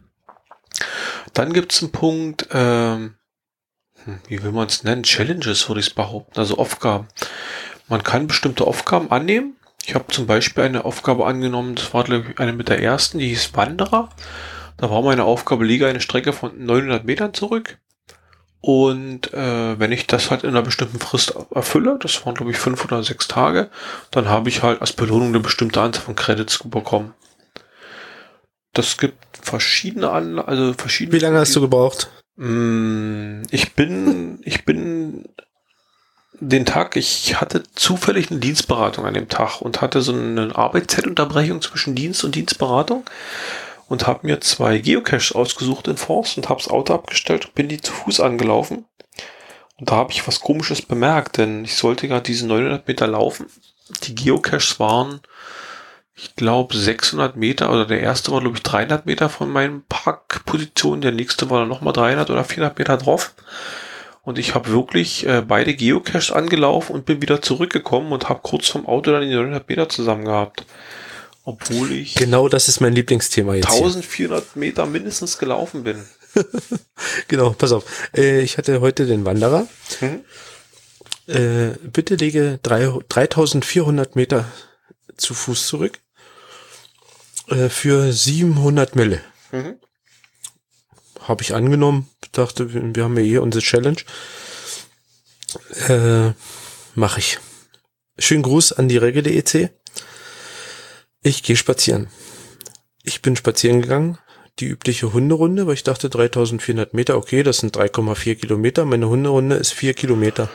Dann gibt es einen Punkt, ähm, wie will man es nennen? Challenges, würde ich es behaupten, also Aufgaben. Man kann bestimmte Aufgaben annehmen. Ich habe zum Beispiel eine Aufgabe angenommen, das war, glaube ich, eine mit der ersten, die hieß Wanderer. Da war meine Aufgabe, lege eine Strecke von neunhundert Metern zurück. Und äh, wenn ich das halt in einer bestimmten Frist erfülle, das waren, glaube ich, fünf oder sechs Tage, dann habe ich halt als Belohnung eine bestimmte Anzahl von Credits bekommen. Das gibt verschiedene Anlagen, also verschiedene. Wie lange hast du gebraucht? Ich bin, ich bin den Tag, ich hatte zufällig eine Dienstberatung an dem Tag und hatte so eine Arbeitszeitunterbrechung zwischen Dienst und Dienstberatung und habe mir zwei Geocaches ausgesucht in Forst und habe das Auto abgestellt und bin die zu Fuß angelaufen. Und da habe ich was Komisches bemerkt, denn ich sollte gerade diese neunhundert Meter laufen. Die Geocaches waren, ich glaube, sechshundert Meter, oder der erste war, glaube ich, dreihundert Meter von meinen Parkpositionen, der nächste war dann nochmal dreihundert oder vierhundert Meter drauf. Und ich habe wirklich äh, beide Geocaches angelaufen und bin wieder zurückgekommen und habe kurz vom Auto dann die neunhundert Meter zusammen gehabt. Obwohl ich genau das ist mein Lieblingsthema jetzt eintausendvierhundert Meter mindestens gelaufen bin. Genau, pass auf. Äh, ich hatte heute den Wanderer. Mhm. Äh, bitte lege dreitausendvierhundert Meter zu Fuß zurück äh, für siebenhundert Mille. Mhm. Habe ich angenommen. Dachte, wir, wir haben ja eh unsere Challenge. Äh, Mache ich. Schönen Gruß an die Regel E C. Ich gehe spazieren. Ich bin spazieren gegangen. Die übliche Hunderunde, weil ich dachte dreitausendvierhundert Meter, okay, das sind drei Komma vier Kilometer. Meine Hunderunde ist vier Kilometer.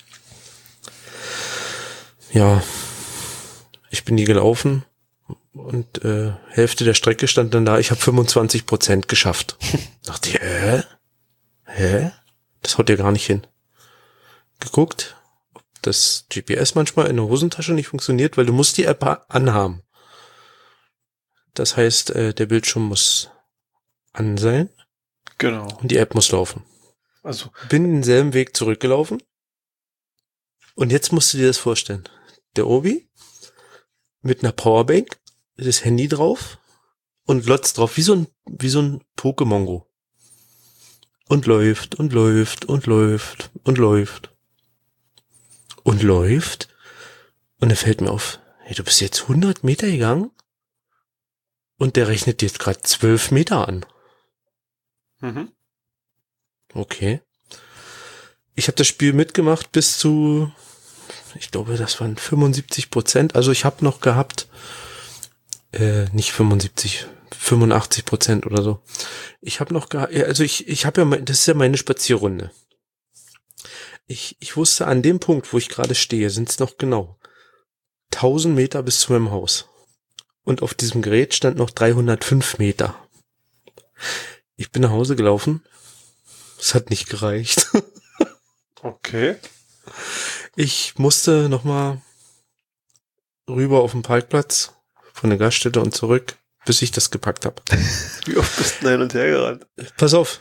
Ja, ich bin die gelaufen und äh, Hälfte der Strecke stand dann da. Ich habe fünfundzwanzig Prozent geschafft. Dachte ich, hä? Hä? Das haut ja gar nicht hin. Geguckt, ob das G P S manchmal in der Hosentasche nicht funktioniert, weil du musst die App anhaben. Das heißt, äh, der Bildschirm muss an sein. Genau. Und die App muss laufen. Also Bin denselben Weg zurückgelaufen. Und jetzt musst du dir das vorstellen. Der Obi mit einer Powerbank, das Handy drauf und Lotz drauf, wie so ein, wie so ein Pokémon-Go. Und läuft und läuft und läuft und läuft. Und läuft. Und dann fällt mir auf, hey, du bist jetzt hundert Meter gegangen und der rechnet jetzt gerade zwölf Meter an. mhm. Okay. Ich habe das Spiel mitgemacht bis zu, ich glaube, das waren fünfundsiebzig Prozent. Also ich habe noch gehabt, äh, nicht fünfundsiebzig, fünfundachtzig Prozent oder so. Ich habe noch gehabt, also ich, ich habe ja, mein, das ist ja meine Spazierrunde. Ich, ich wusste an dem Punkt, wo ich gerade stehe, sind es noch genau tausend Meter bis zu meinem Haus. Und auf diesem Gerät stand noch dreihundertfünf Meter. Ich bin nach Hause gelaufen. Es hat nicht gereicht. Okay. Ich musste nochmal rüber auf den Parkplatz von der Gaststätte und zurück, bis ich das gepackt habe. Wie oft bist du hin und her gerannt? Pass auf.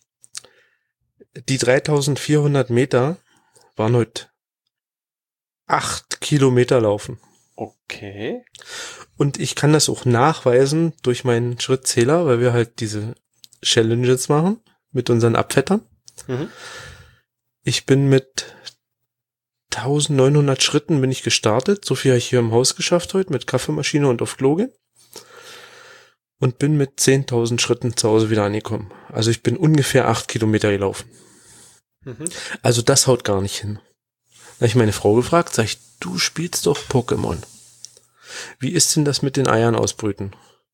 Die dreitausendvierhundert Meter waren heute acht Kilometer laufen. Okay. Und ich kann das auch nachweisen durch meinen Schrittzähler, weil wir halt diese Challenges machen mit unseren Abfettern. Mhm. Ich bin mit neunzehnhundert Schritten bin ich gestartet. So viel habe ich hier im Haus geschafft heute mit Kaffeemaschine und auf Klo gehen. Und bin mit zehntausend Schritten zu Hause wieder angekommen. Also ich bin ungefähr acht Kilometer gelaufen. Mhm. Also das haut gar nicht hin. Da habe ich meine Frau gefragt, sag ich, du spielst doch Pokémon. Wie ist denn das mit den Eiern ausbrüten?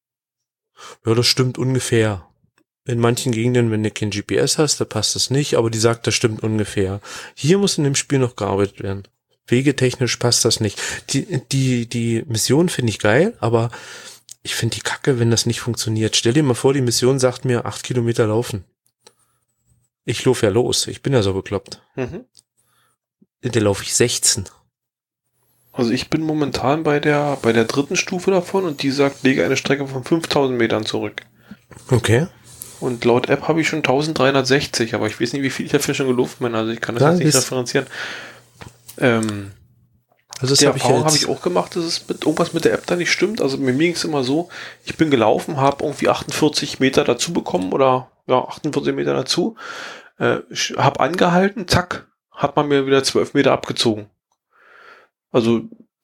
Ja, das stimmt ungefähr. In manchen Gegenden, wenn du kein G P S hast, da passt das nicht, aber die sagt, das stimmt ungefähr. Hier muss in dem Spiel noch gearbeitet werden. Wegetechnisch passt das nicht. Die, die, die Mission finde ich geil, aber ich finde die Kacke, wenn das nicht funktioniert. Stell dir mal vor, die Mission sagt mir, acht Kilometer laufen. Ich laufe ja los. Ich bin ja so bekloppt. Mhm. Da laufe ich sechzehn. Also ich bin momentan bei der, bei der dritten Stufe davon und die sagt, lege eine Strecke von fünftausend Metern zurück. Okay. Und laut App habe ich schon eintausenddreihundertsechzig, aber ich weiß nicht, wie viel ich dafür schon gelaufen bin, also ich kann das Ja, jetzt nicht ist- referenzieren. Ähm, Also das die habe ich ja Erfahrung habe jetzt. ich auch gemacht, dass es mit irgendwas mit der App da nicht stimmt. Also mir ging es immer so, ich bin gelaufen, habe irgendwie achtundvierzig Meter dazu bekommen oder ja, achtundvierzig Meter dazu, äh, habe angehalten, zack, hat man mir wieder zwölf Meter abgezogen. Also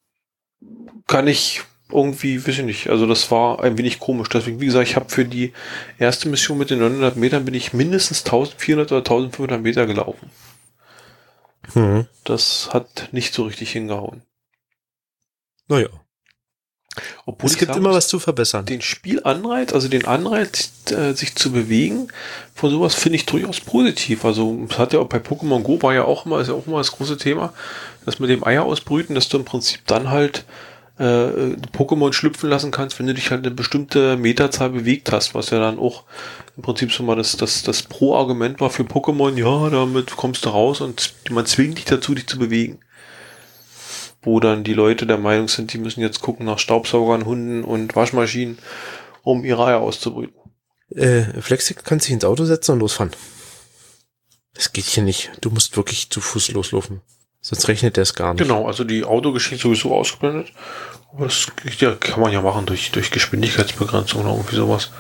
kann ich irgendwie, weiß ich nicht, also das war ein wenig komisch. Deswegen, wie gesagt, ich habe für die erste Mission mit den neunhundert Metern bin ich mindestens eintausendvierhundert oder eintausendfünfhundert Meter gelaufen. Hm. Das hat nicht so richtig hingehauen. Naja. Obwohl Es ich gibt sagen immer muss, was zu verbessern. den Spielanreiz, also den Anreiz, äh, sich zu bewegen, von sowas finde ich durchaus positiv. Also es hat ja auch bei Pokémon Go war ja auch immer, ist ja auch immer das große Thema, dass mit dem Eier ausbrüten, dass du im Prinzip dann halt äh, Pokémon schlüpfen lassen kannst, wenn du dich halt eine bestimmte Meterzahl bewegt hast, was ja dann auch im Prinzip so mal das, das, das Pro-Argument war für Pokémon, ja, damit kommst du raus und man zwingt dich dazu, dich zu bewegen. Wo dann die Leute der Meinung sind, die müssen jetzt gucken nach Staubsaugern, Hunden und Waschmaschinen, um ihre Eier auszubrüten. Äh, Flexik kannst dich ins Auto setzen und losfahren. Das geht hier nicht. Du musst wirklich zu Fuß loslaufen. Sonst rechnet der es gar nicht. Genau, also die Autogeschichte sowieso ausgeblendet. Aber das ja, kann man ja machen durch, durch Geschwindigkeitsbegrenzung oder irgendwie sowas.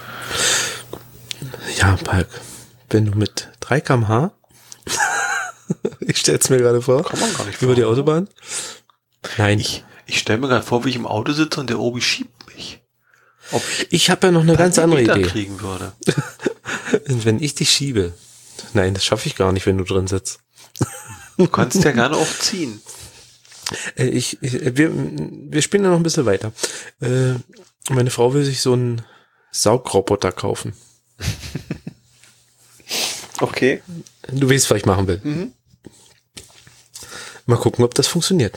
Ja, Palk. Wenn du mit drei Kilometer pro Stunde ich stell's mir gerade vor. Kann man gar nicht Über die fahren, Autobahn? Nein. Ich, ich stelle mir gerade vor, wie ich im Auto sitze und der Obi schiebt mich. Ob ich Ich habe ja noch eine ganz andere Meter Idee. kriegen würde. Wenn ich dich schiebe. Nein, das schaffe ich gar nicht, wenn du drin sitzt. Du kannst ja gerne auch ziehen. Äh, ich, ich, wir, wir spielen ja noch ein bisschen weiter. Äh, meine Frau will sich so einen Saugroboter kaufen. Okay. Du weißt, was ich machen will. Mhm. Mal gucken, ob das funktioniert.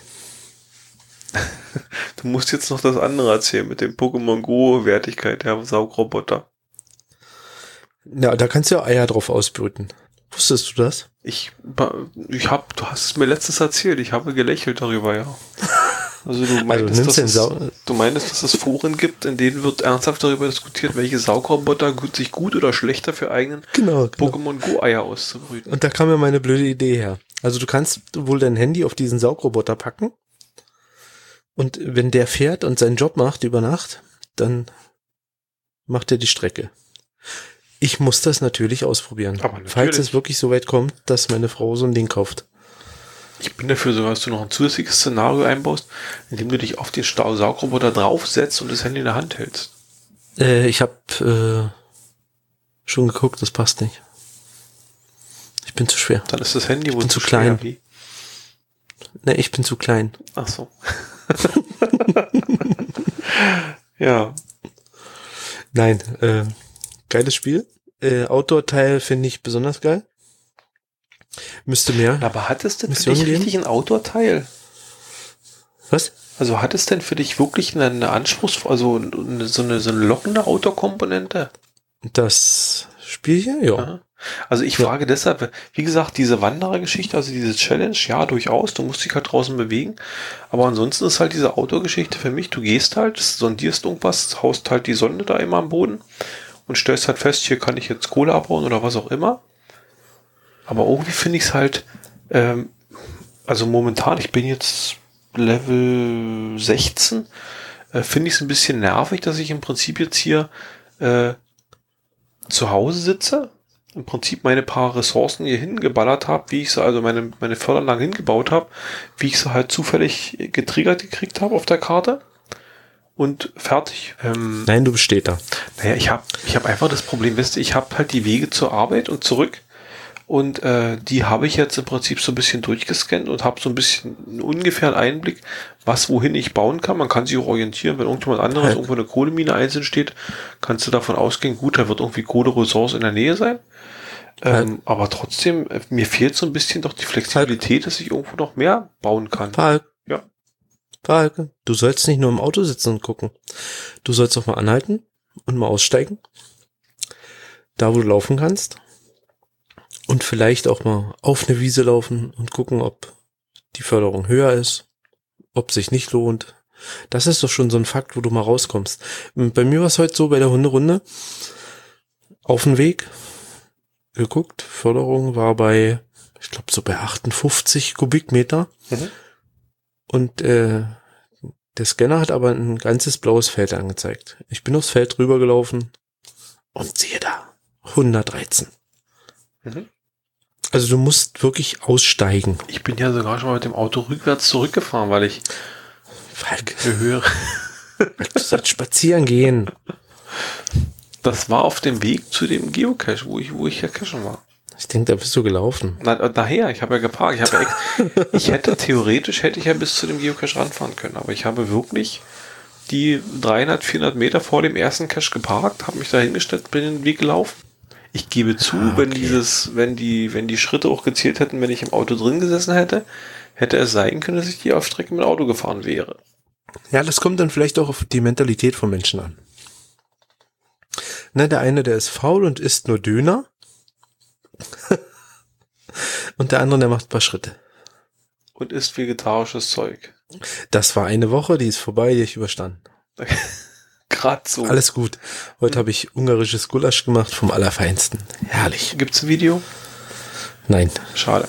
Du musst jetzt noch das andere erzählen mit dem Pokémon Go Wertigkeit der Saugroboter. Ja, da kannst du ja Eier drauf ausbrüten. Wusstest du das? Ich, ich hab, du hast es mir letztens erzählt, ich habe gelächelt darüber, ja. Also du meintest, nimmst dass den es, Sau- du meintest, dass es Foren gibt, in denen wird ernsthaft darüber diskutiert, welche Saugroboter gut, sich gut oder schlechter für eigenen Genau. genau. Pokémon Go Eier auszubrüten. Und da kam ja meine blöde Idee her. Also du kannst wohl dein Handy auf diesen Saugroboter packen und wenn der fährt und seinen Job macht über Nacht, dann macht er die Strecke. Ich muss das natürlich ausprobieren. Aber natürlich. Falls es wirklich so weit kommt, dass meine Frau so ein Ding kauft. Ich bin dafür sogar, dass du noch ein zusätzliches Szenario einbaust, in dem du dich auf den Stau- Saugroboter draufsetzt und das Handy in der Hand hältst. Äh, ich habe äh, schon geguckt, das passt nicht. Ich bin zu schwer. Dann ist das Handy wohl bin zu zu klein. klein. Ne, ich bin zu klein. Ach so. Ja. Nein, äh, geiles Spiel. Äh, Outdoor-Teil finde ich besonders geil. Müsste mehr. Aber hat es denn für Mission dich geben? richtig ein Outdoor-Teil? Was? Also hat es denn für dich wirklich eine, eine Anspruchs-, also eine, so eine, so eine lockende Outdoor-Komponente? Das Spiel hier? Ja. Aha. Also ich Ja. frage deshalb, wie gesagt, diese Wanderergeschichte, also diese Challenge, ja, durchaus, du musst dich halt draußen bewegen, aber ansonsten ist halt diese Outdoor-Geschichte für mich, du gehst halt, sondierst irgendwas, haust halt die Sonde da immer am Boden und stellst halt fest, hier kann ich jetzt Kohle abbauen oder was auch immer. Aber irgendwie finde ich es halt, ähm, also momentan, ich bin jetzt Level sechzehn, äh, finde ich es ein bisschen nervig, dass ich im Prinzip jetzt hier äh, zu Hause sitze, im Prinzip meine paar Ressourcen hier hingeballert habe, wie ich sie, also meine, meine Förderanlagen hingebaut habe, wie ich sie halt zufällig getriggert gekriegt habe auf der Karte und fertig. Ähm, Nein, du bist da. naja, ich habe ich hab einfach das Problem, wisst ihr, ich habe halt die Wege zur Arbeit und zurück Und äh, die habe ich jetzt im Prinzip so ein bisschen durchgescannt und habe so ein bisschen einen ungefähren Einblick, was wohin ich bauen kann. Man kann sich auch orientieren, wenn irgendjemand anderes Ja. irgendwo eine Kohlemine einzeln steht, kannst du davon ausgehen, gut, da wird irgendwie Kohleressource in der Nähe sein. Ähm, Halt. aber trotzdem, äh, mir fehlt so ein bisschen doch die Flexibilität, dass ich irgendwo noch mehr bauen kann. Falk. Ja. Falk, du sollst nicht nur im Auto sitzen und gucken. Du sollst auch mal anhalten und mal aussteigen. Da, wo du laufen kannst. Und vielleicht auch mal auf eine Wiese laufen und gucken, ob die Förderung höher ist, ob sich nicht lohnt. Das ist doch schon so ein Fakt, wo du mal rauskommst. Bei mir war es heute so, bei der Hunderunde, auf dem Weg geguckt, Förderung war bei, ich glaube so bei achtundfünfzig Kubikmeter. Mhm. Und äh, der Scanner hat aber ein ganzes blaues Feld angezeigt. Ich bin aufs Feld rübergelaufen und siehe da, hundertdreizehn. Mhm. Also du musst wirklich aussteigen. Ich bin ja sogar schon mal mit dem Auto rückwärts zurückgefahren, weil ich Falk, eine höhere... du sollst spazieren gehen. Das war auf dem Weg zu dem Geocache, wo ich, wo ich ja cachen war. Ich denke, da bist du gelaufen. Na, daher, ich habe ja geparkt. Ich, habe ja ex- ich hätte theoretisch hätte ich ja bis zu dem Geocache ranfahren können, aber ich habe wirklich die dreihundert, vierhundert Meter vor dem ersten Cache geparkt, habe mich da hingestellt, bin den Weg gelaufen. Ich gebe zu, Ah, okay. wenn dieses, wenn die, wenn die Schritte auch gezählt hätten, wenn ich im Auto drin gesessen hätte, hätte es sein können, dass ich die auf Strecke mit dem Auto gefahren wäre. Ja, das kommt dann vielleicht auch auf die Mentalität von Menschen an. Ne, der eine, der ist faul und isst nur Döner. Und der andere, der macht ein paar Schritte. Und isst vegetarisches Zeug. Das war eine Woche, die ist vorbei, die hab ich überstanden. Gerade so. Alles gut. Heute habe ich ungarisches Gulasch gemacht vom Allerfeinsten. Herrlich. Gibt's ein Video? Nein. Schade.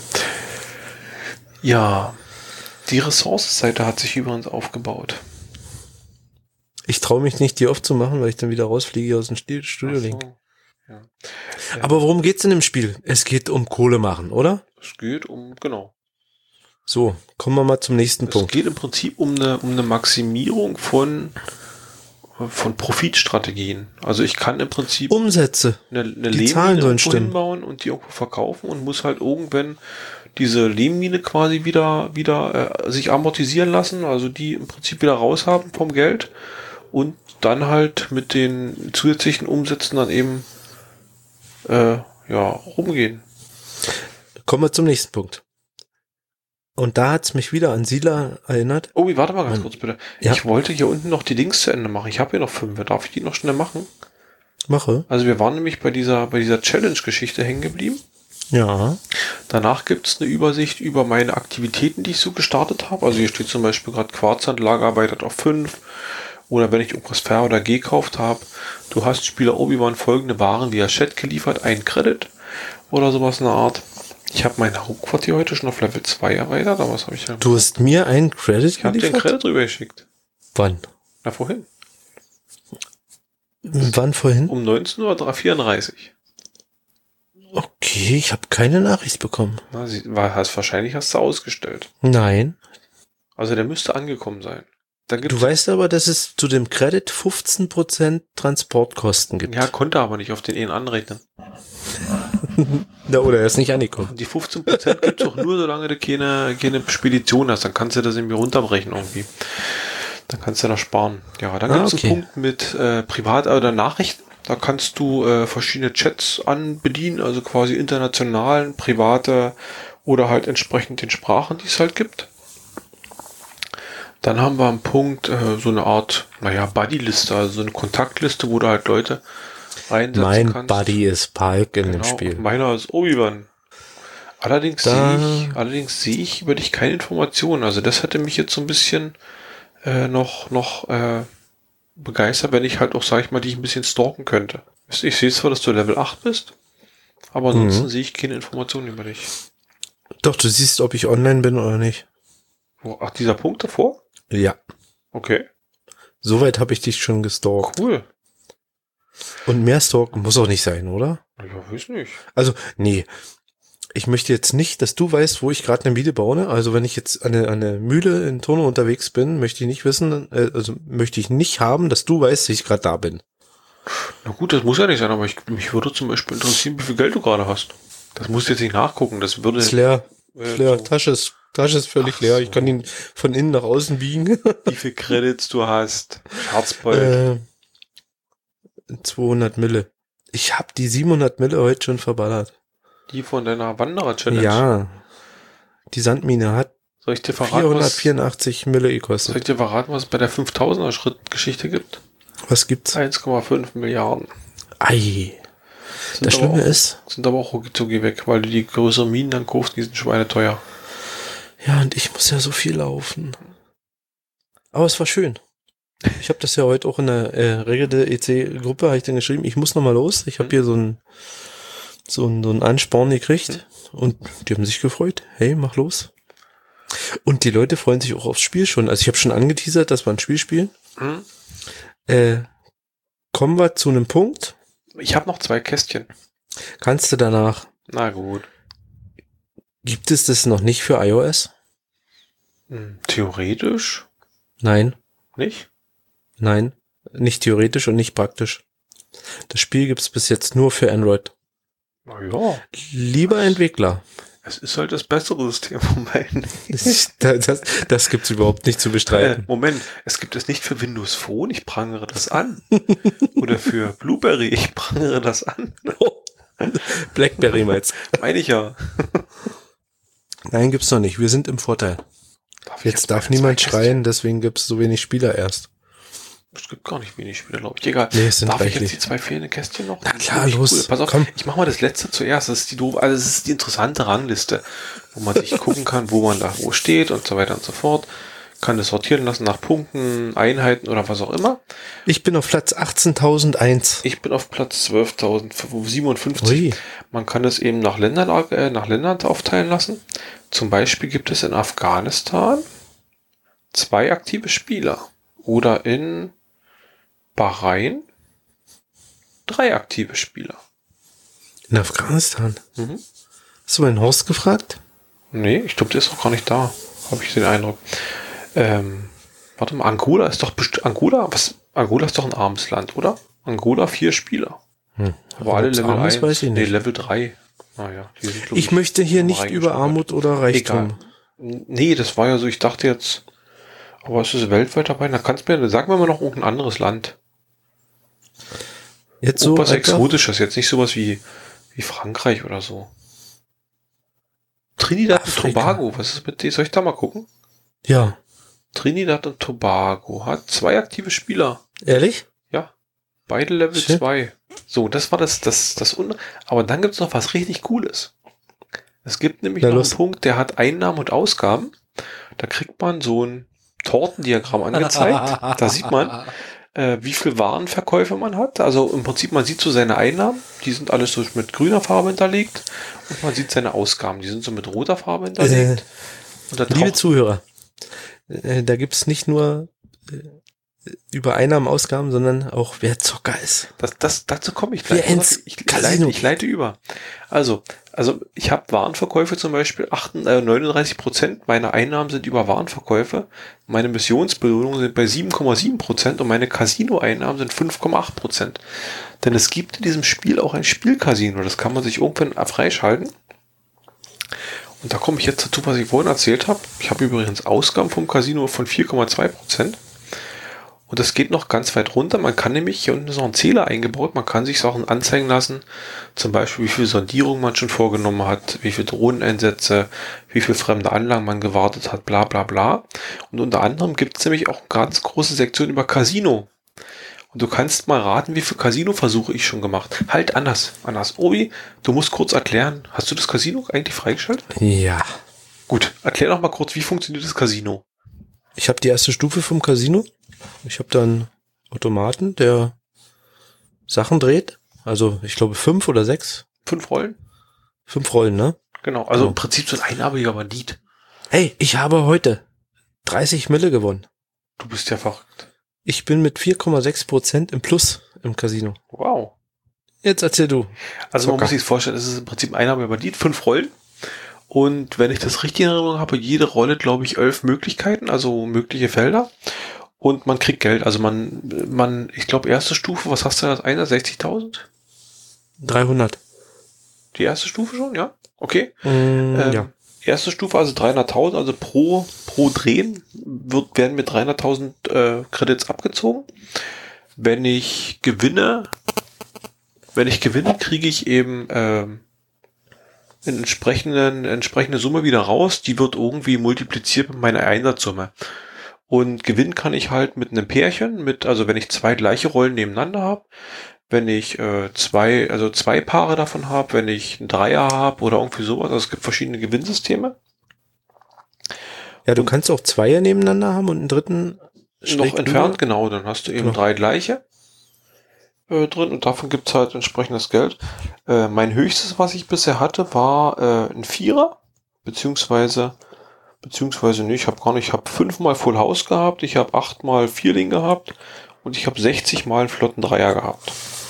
Ja, die Ressourcenseite hat sich übrigens aufgebaut. Ich traue mich nicht, die aufzumachen, weil ich dann wieder rausfliege aus dem Sti- Studio Ach so, Link. ja. Aber worum geht's in dem Spiel? Es geht um Kohle machen, oder? Es geht um, genau. So, kommen wir mal zum nächsten Es Punkt. geht im Prinzip um eine, um eine Maximierung von, von Profitstrategien. Also ich kann im Prinzip Umsätze. eine, eine Die Zahlen Lehmmine sollen irgendwo stimmen. hinbauen und die irgendwo verkaufen und muss halt irgendwann diese Lehmmine quasi wieder, wieder äh, sich amortisieren lassen, also die im Prinzip wieder raushaben vom Geld und dann halt mit den zusätzlichen Umsätzen dann eben äh, ja, rumgehen. Kommen wir zum nächsten Punkt. Und da hat's mich wieder an Sila erinnert. Oh, warte mal ganz Mann. kurz bitte. Ja. Ich wollte hier unten noch die Dings zu Ende machen. Ich habe hier noch fünf. Darf ich die noch schnell machen? Mache. Also wir waren nämlich bei dieser, bei dieser Challenge-Geschichte hängen geblieben. Ja. Danach gibt es eine Übersicht über meine Aktivitäten, die ich so gestartet habe. Also hier steht zum Beispiel gerade Quarzsand, Lagerarbeit auf fünf. Oder wenn ich irgendwas ver- oder gekauft habe. Du hast Spieler Obi-Wan folgende Waren via Chat geliefert. Ein Credit oder sowas in der Art. Ich habe mein Hauptquartier heute schon auf Level zwei erweitert. Aber was habe ich ja Du hast mir einen Credit Ich habe den geliefert? Credit rüber geschickt. Wann? Na, vorhin. Wann vorhin? Um neunzehn Uhr vierunddreißig. Okay, ich habe keine Nachricht bekommen. Na, sie, war, hast, wahrscheinlich hast du ausgestellt. Nein. Also der müsste angekommen sein. Dann gibt's, Du weißt aber, dass es zu dem Credit fünfzehn Prozent Transportkosten gibt. ja, konnte aber nicht auf den einen anrechnen. Na, oder er ist nicht angekommen. Und die fünfzehn Prozent gibt es auch nur, solange du keine, keine Spedition hast. Dann kannst du das irgendwie runterbrechen irgendwie. Dann kannst du das sparen. Ja, dann Ah, gibt es okay. einen Punkt mit äh, Privat- oder Nachrichten. Da kannst du äh, verschiedene Chats anbedienen, also quasi internationalen, private oder halt entsprechend den Sprachen, die es halt gibt. Dann haben wir einen Punkt, äh, so eine Art, naja, Buddy-Liste, also so eine Kontaktliste, wo du halt Leute reinsetzen Mein kannst. Buddy ist Palk in dem Genau, Spiel. meiner ist Obi-Wan. Allerdings Da- sehe ich, allerdings sehe ich über dich keine Informationen. Also das hätte mich jetzt so ein bisschen äh, noch, noch äh, begeistert, wenn ich halt auch, sag ich mal, dich ein bisschen stalken könnte. Ich sehe zwar, dass du Level acht bist, aber ansonsten Mhm. sehe ich keine Informationen über dich. Doch, du siehst, ob ich online bin oder nicht. Wo, ach, dieser Punkt davor? Ja. Okay, Soweit habe ich dich schon gestalkt. cool. Und mehr stalken muss auch nicht sein, oder? Ja, weiß nicht. Also, nee. Ich möchte jetzt nicht, dass du weißt, wo ich gerade eine Miete baue. Also wenn ich jetzt an eine, an eine Mühle in Turno unterwegs bin, möchte ich nicht wissen, äh, also möchte ich nicht haben, dass du weißt, dass ich gerade da bin. Na gut, das muss ja nicht sein, aber ich, mich würde zum Beispiel interessieren, wie viel Geld du gerade hast. Das musst du jetzt nicht nachgucken. Das würde... Ist leer. äh, Ist leer. so- Tasche ist, Tasche ist völlig Ach leer. so. Ich kann ihn von innen nach außen biegen. Wie viel Credits du hast. Scherzbold. äh, zweihundert Mille. Ich hab die siebenhundert Mille heute schon verballert. Die von deiner Wanderer-Challenge. Ja. Die Sandmine hat Soll ich dir verraten, was, vierhundertvierundachtzig Mille soll gekostet. ich dir verraten, was es bei der fünftausender-Schritt-Geschichte gibt? Was gibt's? eins Komma fünf Milliarden. Ei. Sind Das aber Schlimme auch, ist, Sind aber auch rucki weg, weil du die größeren Minen dann kaufst, die sind schweineteuer. ja, und ich muss ja so viel laufen. Aber es war schön. Ich habe das ja heute auch in der äh, Regel E C-Gruppe, habe ich dann geschrieben, ich muss noch mal los. Ich habe hier so ein so ein so ein Ansporn gekriegt und die haben sich gefreut. Hey, mach los. Und die Leute freuen sich auch aufs Spiel schon. Also ich habe schon angeteasert, dass wir ein Spiel spielen. Hm? Äh, kommen wir zu einem Punkt. Ich habe noch zwei Kästchen. Kannst du danach, Na gut. gibt es das noch nicht für iOS? Hm, theoretisch Nein, nicht. nein, nicht theoretisch und nicht praktisch. Das Spiel gibt's bis jetzt nur für Android. Na ja, Lieber Entwickler, es ist halt das bessere System von beiden. das, das, das gibt's überhaupt nicht zu Äh, bestreiten. Moment, es gibt es nicht für Windows Phone, ich prangere das an. Oder für Blueberry, ich prangere das an. Blackberry meinst. Meine ich ja. Nein, gibt's noch nicht. Wir sind im Vorteil. Darf ich Jetzt darf meine niemand zwei schreien, deswegen gibt's so wenig Spieler erst. Es gibt gar nicht wenig Spieler, glaube ich. Egal. Nee, es sind Darf ich reichlich. jetzt die zwei fehlenden Kästchen noch? Na Das ist klar, wirklich los, Cool. Pass auf, komm. ich mache mal das letzte zuerst. Das ist die doof, also das ist die interessante Rangliste, wo man sich gucken kann, wo man da wo steht und so weiter und so fort. Kann das sortieren lassen nach Punkten, Einheiten oder was auch immer. Ich bin auf Platz achtzehntausendeins. Ich bin auf Platz zwölftausendsiebenundfünfzig. Ui. Man kann es eben nach Ländern, äh, nach Ländern aufteilen lassen. Zum Beispiel gibt es in Afghanistan zwei aktive Spieler. Oder in Bahrain drei aktive Spieler. In Afghanistan. Mhm. Hast du meinen Horst gefragt? Nee, ich glaube, der ist noch gar nicht da. Habe ich den Eindruck. Ähm, warte mal, Angola ist doch best- Angola, was? Angola ist doch ein armes Land, oder? Angola vier Spieler. Hm. Aber alle Ob's Level arm ist, eins. weiß ich Nee, nicht. Level drei. Naja, die sind, glaub Ich möchte hier im nicht Bereich über gesteuert. Armut oder Reichtum. Egal. Nee, das war ja so, ich dachte jetzt, aber es ist weltweit dabei. Da kannst du mir, sag mir mal noch irgendein anderes Land. Jetzt so was einfach? Exotisches, jetzt nicht sowas wie, wie Frankreich oder so. Trinidad und Afrika. Tobago, was ist mit dir? Soll ich da mal gucken? Ja. Trinidad und Tobago hat zwei aktive Spieler. Ehrlich? Ja. Beide Level Shit. zwei. So, das war das, das, das, Un aber dann gibt es noch was richtig Cooles. Es gibt nämlich Na noch los. einen Punkt, der hat Einnahmen und Ausgaben. Da kriegt man so ein Tortendiagramm angezeigt. Da sieht man, äh, wie viel Warenverkäufe man hat. Also im Prinzip, man sieht so seine Einnahmen, die sind alles so mit grüner Farbe hinterlegt. Und man sieht seine Ausgaben, die sind so mit roter Farbe hinterlegt. Äh, und da liebe taucht, Zuhörer, äh, da gibt's nicht nur äh, über Einnahmen, Ausgaben, sondern auch wer Zocker ist. das, das, dazu komme ich Wer gleich. ins Ich, ich, Casino leite, ich leite über. Also, also ich habe Warenverkäufe zum Beispiel, neununddreißig Prozent meiner Einnahmen sind über Warenverkäufe. Meine Missionsbelohnungen sind bei sieben Komma sieben Prozent und meine Casino-Einnahmen sind fünf Komma acht Prozent. Denn es gibt in diesem Spiel auch ein Spielcasino. Das kann man sich irgendwann freischalten. Und da komme ich jetzt dazu, was ich vorhin erzählt habe. Ich habe übrigens Ausgaben vom Casino von vier Komma zwei Prozent. Und das geht noch ganz weit runter. Man kann nämlich, hier unten ist noch ein Zähler eingebaut, man kann sich Sachen anzeigen lassen. Zum Beispiel, wie viel Sondierung man schon vorgenommen hat, wie viel Drohneneinsätze, wie viel fremde Anlagen man gewartet hat, bla bla bla. Und unter anderem gibt es nämlich auch eine ganz große Sektion über Casino. Und du kannst mal raten, wie viele Casino-Versuche ich schon gemacht. Halt anders, anders. Obi, du musst kurz erklären, hast du das Casino eigentlich freigeschaltet? Ja. Gut, erklär doch mal kurz, wie funktioniert das Casino? Ich habe die erste Stufe vom Casino. Ich habe da einen Automaten, der Sachen dreht. Also ich glaube fünf oder sechs. Fünf Rollen? Fünf Rollen, ne? Genau, also Oh. im Prinzip so ein einarmiger Bandit. Hey, ich habe heute dreißig Mille gewonnen. Du bist ja verrückt. Ich bin mit vier Komma sechs Prozent im Plus im Casino. Wow. Jetzt erzähl du. Also man Zocker. muss sich vorstellen, es ist im Prinzip ein einarmiger Bandit, fünf Rollen. Und wenn ich das richtig in Erinnerung habe, jede Rolle, glaube ich, elf Möglichkeiten, also mögliche Felder. Und man kriegt Geld. Also man, man, ich glaube, erste Stufe, was hast du als einer? sechzigtausend? dreihundert. Die erste Stufe schon, ja? Okay. Mm, ähm, ja. Erste Stufe, also dreihunderttausend, also pro, pro Drehen wird, werden mir dreihunderttausend äh, Credits abgezogen. Wenn ich gewinne, wenn ich gewinne, kriege ich eben ähm, eine entsprechende, entsprechende Summe wieder raus. Die wird irgendwie multipliziert mit meiner Einsatzsumme. Und gewinnen kann ich halt mit einem Pärchen, mit, also wenn ich zwei gleiche Rollen nebeneinander habe, wenn ich äh, zwei, also zwei Paare davon habe, wenn ich einen Dreier habe oder irgendwie sowas. Also es gibt verschiedene Gewinnsysteme. Ja, du Und kannst auch Zweier nebeneinander haben und einen dritten noch entfernt, rüber. genau, dann hast du eben Genau. drei gleiche äh, drin und davon gibt's halt entsprechendes Geld. Äh, mein höchstes, was ich bisher hatte, war äh, ein Vierer, beziehungsweise beziehungsweise nee, ich habe gar nicht, ich habe fünfmal Full House gehabt, ich habe achtmal Vierling gehabt und ich habe sechzig Mal einen flotten Dreier gehabt.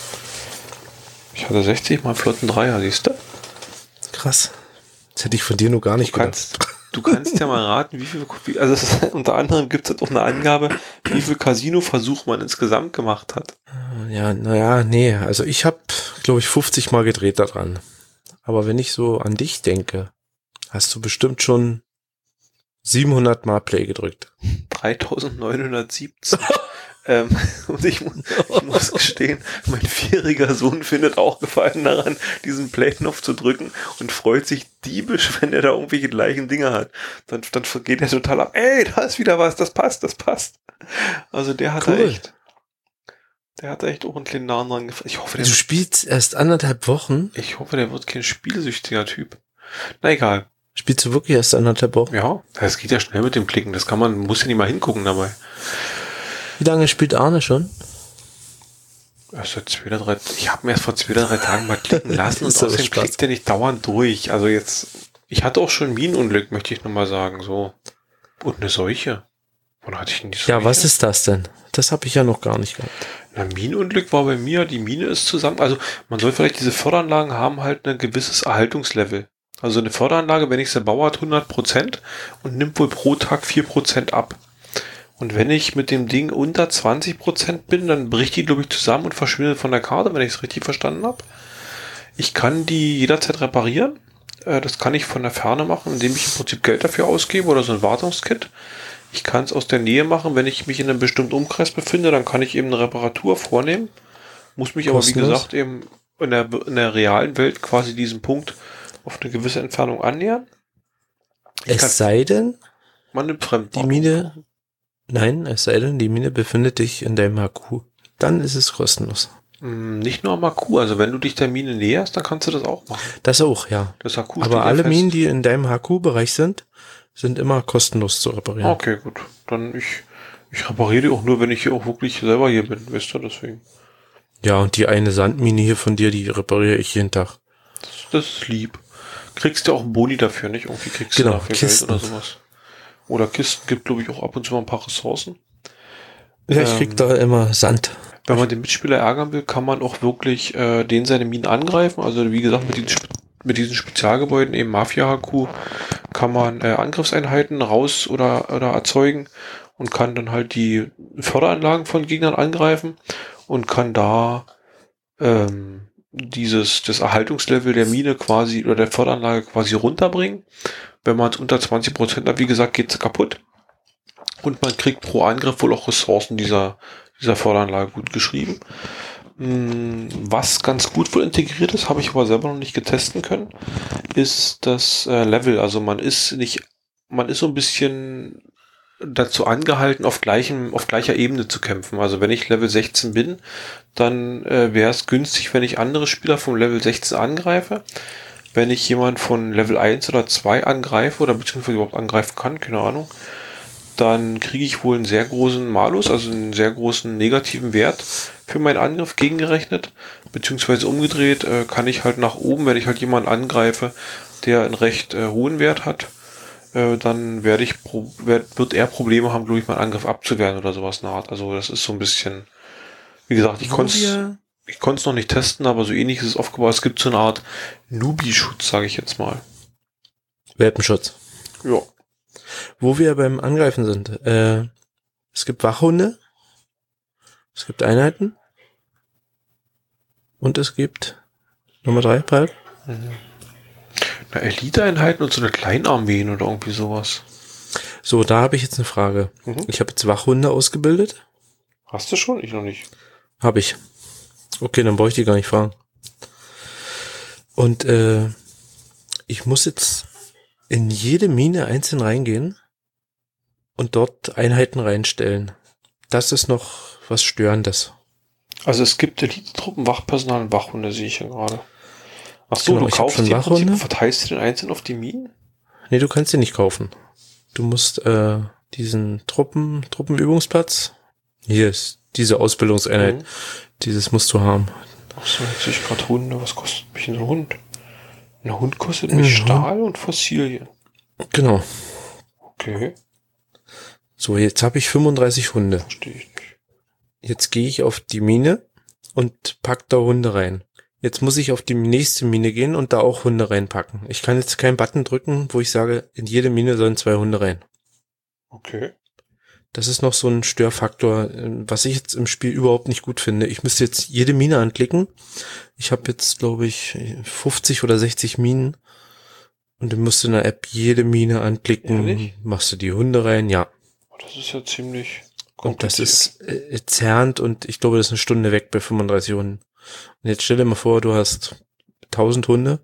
Ich hatte sechzig Mal einen flotten Dreier, siehst du? Krass. Das hätte ich von dir nur gar nicht Du kannst, du kannst ja mal raten, wie viel, wie- also es ist, unter anderem gibt es auch eine Angabe, wie viel Casino-Versuch man insgesamt gemacht hat. gedacht. Ja, naja, nee. Also ich habe, glaube ich, fünfzig Mal gedreht daran. Aber wenn ich so an dich denke, hast du bestimmt schon siebenhundert Mal Play gedrückt. dreitausendneunhundertsiebzig. ähm, und ich, mu ich muss gestehen, mein vierjähriger Sohn findet auch Gefallen daran, diesen Play-Knopf zu drücken und freut sich diebisch, wenn er da irgendwelche gleichen Dinge hat. Dann, dann geht er total ab. Ey, da ist wieder was, das passt, das passt. Also der hat Cool. da echt, der hat da echt auch einen kleinen Nahen dran gefallen. Ich hoffe, der Du wird, spielst erst anderthalb Wochen. ich hoffe, der wird kein spielsüchtiger Typ. Na egal. Spielst du wirklich erst anderthalb Wochen? Ja, das geht ja schnell mit dem Klicken. Das kann man, muss ja nicht mal hingucken dabei. Wie lange spielt Arne schon? Also zwei oder drei, ich habe mir erst vor zwei oder drei Tagen mal klicken lassen und Ist aber außerdem Spaß. klickt der nicht dauernd durch. Also jetzt, ich hatte auch schon Minenunglück, möchte ich nochmal sagen, so. Und eine Seuche. Wann hatte ich denn die Seuche? Ja, was ist das denn? Das habe ich ja noch gar nicht gehabt. Ein Minenunglück war bei mir, die Mine ist zusammen, also man soll vielleicht, diese Förderanlagen haben halt ein gewisses Erhaltungslevel. Also eine Förderanlage, wenn ich sie baue, hat hundert Prozent und nimmt wohl pro Tag vier Prozent ab. Und wenn ich mit dem Ding unter zwanzig Prozent bin, dann bricht die, glaube ich, zusammen und verschwindet von der Karte, wenn ich es richtig verstanden habe. Ich kann die jederzeit reparieren. Äh, das kann ich von der Ferne machen, indem ich im Prinzip Geld dafür ausgebe oder so ein Wartungskit. Ich kann es aus der Nähe machen, wenn ich mich in einem bestimmten Umkreis befinde, dann kann ich eben eine Reparatur vornehmen. Muss mich aber, wie Kostenlos? gesagt, eben in der, in der realen Welt quasi diesem Punkt auf eine gewisse Entfernung annähern. Ich kann- Es sei denn, Man nimmt die Fremdwartung. Mine, nein, es sei denn, die Mine befindet dich in deinem Akku. Dann ist es kostenlos. Mm, Nicht nur am Akku, also wenn du dich der Mine näherst, dann kannst du das auch machen. Das auch, ja. Das Akku steht Aber ja alle fest. Minen, die in deinem Akku-Bereich sind, sind immer kostenlos zu reparieren. Okay, gut. Dann ich, ich repariere die auch nur, wenn ich hier auch wirklich selber hier bin, weißt du, deswegen. Ja, und die eine Sandmine hier von dir, die repariere ich jeden Tag. Das, das ist lieb. Kriegst du auch einen Boni dafür, nicht? Irgendwie kriegst Genau, du dafür Kisten. Geld oder sowas. Oder Kisten gibt, glaube ich, auch ab und zu mal ein paar Ressourcen. Ja, ich krieg Ähm, da immer Sand. Wenn man den Mitspieler ärgern will, kann man auch wirklich äh, den seine Minen angreifen. Also wie gesagt, mit diesen, Spe- mit diesen Spezialgebäuden, eben Mafia-H Q, kann man äh, Angriffseinheiten raus oder, oder erzeugen und kann dann halt die Förderanlagen von Gegnern angreifen und kann da ähm, dieses das Erhaltungslevel der Mine quasi oder der Förderanlage quasi runterbringen. Wenn man es unter zwanzig Prozent hat, wie gesagt, geht es kaputt. Und man kriegt pro Angriff wohl auch Ressourcen dieser, dieser Förderanlage gut geschrieben. Hm, Was ganz gut wohl integriert ist, habe ich aber selber noch nicht getesten können, ist das äh, Level. Also man ist nicht, man ist so ein bisschen dazu angehalten, auf gleichem, auf gleicher Ebene zu kämpfen. Also wenn ich Level sechzehn bin, dann äh, wäre es günstig, wenn ich andere Spieler vom Level sechzehn angreife. Wenn ich jemand von Level eins oder zwei angreife oder beziehungsweise überhaupt angreifen kann, keine Ahnung, dann kriege ich wohl einen sehr großen Malus, also einen sehr großen negativen Wert für meinen Angriff gegengerechnet, beziehungsweise umgedreht äh, kann ich halt nach oben, wenn ich halt jemanden angreife, der einen recht äh, hohen Wert hat, äh, dann werde ich pro, werd, wird er Probleme haben, glaube ich, meinen Angriff abzuwehren oder sowas in der Art. Also das ist so ein bisschen, wie gesagt, ich Wo konnte wir- ich konnte es noch nicht testen, aber so ähnlich ist es aufgebaut. Es gibt so eine Art Newbie-Schutz, sage ich jetzt mal. Welpenschutz. Ja. Wo wir beim Angreifen sind. Äh, es gibt Wachhunde. Es gibt Einheiten. Und es gibt Nummer drei, Palk. Na, Elite-Einheiten und so eine Kleinarmeen oder irgendwie sowas. So, da habe ich jetzt eine Frage. Mhm. Ich habe jetzt Wachhunde ausgebildet. Hast du schon? Ich noch nicht. Habe ich. Okay, dann brauche ich die gar nicht fragen. Und äh, ich muss jetzt in jede Mine einzeln reingehen und dort Einheiten reinstellen. Das ist noch was Störendes. Also es gibt Elite-Truppen, Wachpersonal und Wachhunde, sehe ich ja gerade. Ach so, Genau, du ich hab kaufst schon die im Prinzip, Wachhunde. verteilst du den einzeln auf die Minen? Nee, du kannst die nicht kaufen. Du musst äh, diesen Truppen, Truppenübungsplatz, hier ist diese Ausbildungseinheit, Mhm. dieses musst du haben. Ach so, jetzt sehe ich gerade Hunde. Was kostet mich ein Hund? Ein Hund kostet mich Mhm. Stahl und Fossilien. Genau. Okay, So, jetzt habe ich fünfunddreißig Hunde. verstehe ich nicht. Jetzt gehe ich auf die Mine und pack da Hunde rein. Jetzt muss ich auf die nächste Mine gehen und da auch Hunde reinpacken. Ich kann jetzt keinen Button drücken, wo ich sage, in jede Mine sollen zwei Hunde rein. Okay. Das ist noch so ein Störfaktor, äh, was ich jetzt im Spiel überhaupt nicht gut finde. Ich müsste jetzt jede Mine anklicken. Ich habe jetzt, glaube ich, fünfzig oder sechzig Minen. Und du musst in der App jede Mine anklicken. Ehrlich? Machst du die Hunde rein, ja. Oh, das ist ja ziemlich Und das kompliziert. ist äh, zerrend und ich glaube, das ist eine Stunde weg bei fünfunddreißig Hunden. Und jetzt stell dir mal vor, du hast tausend Hunde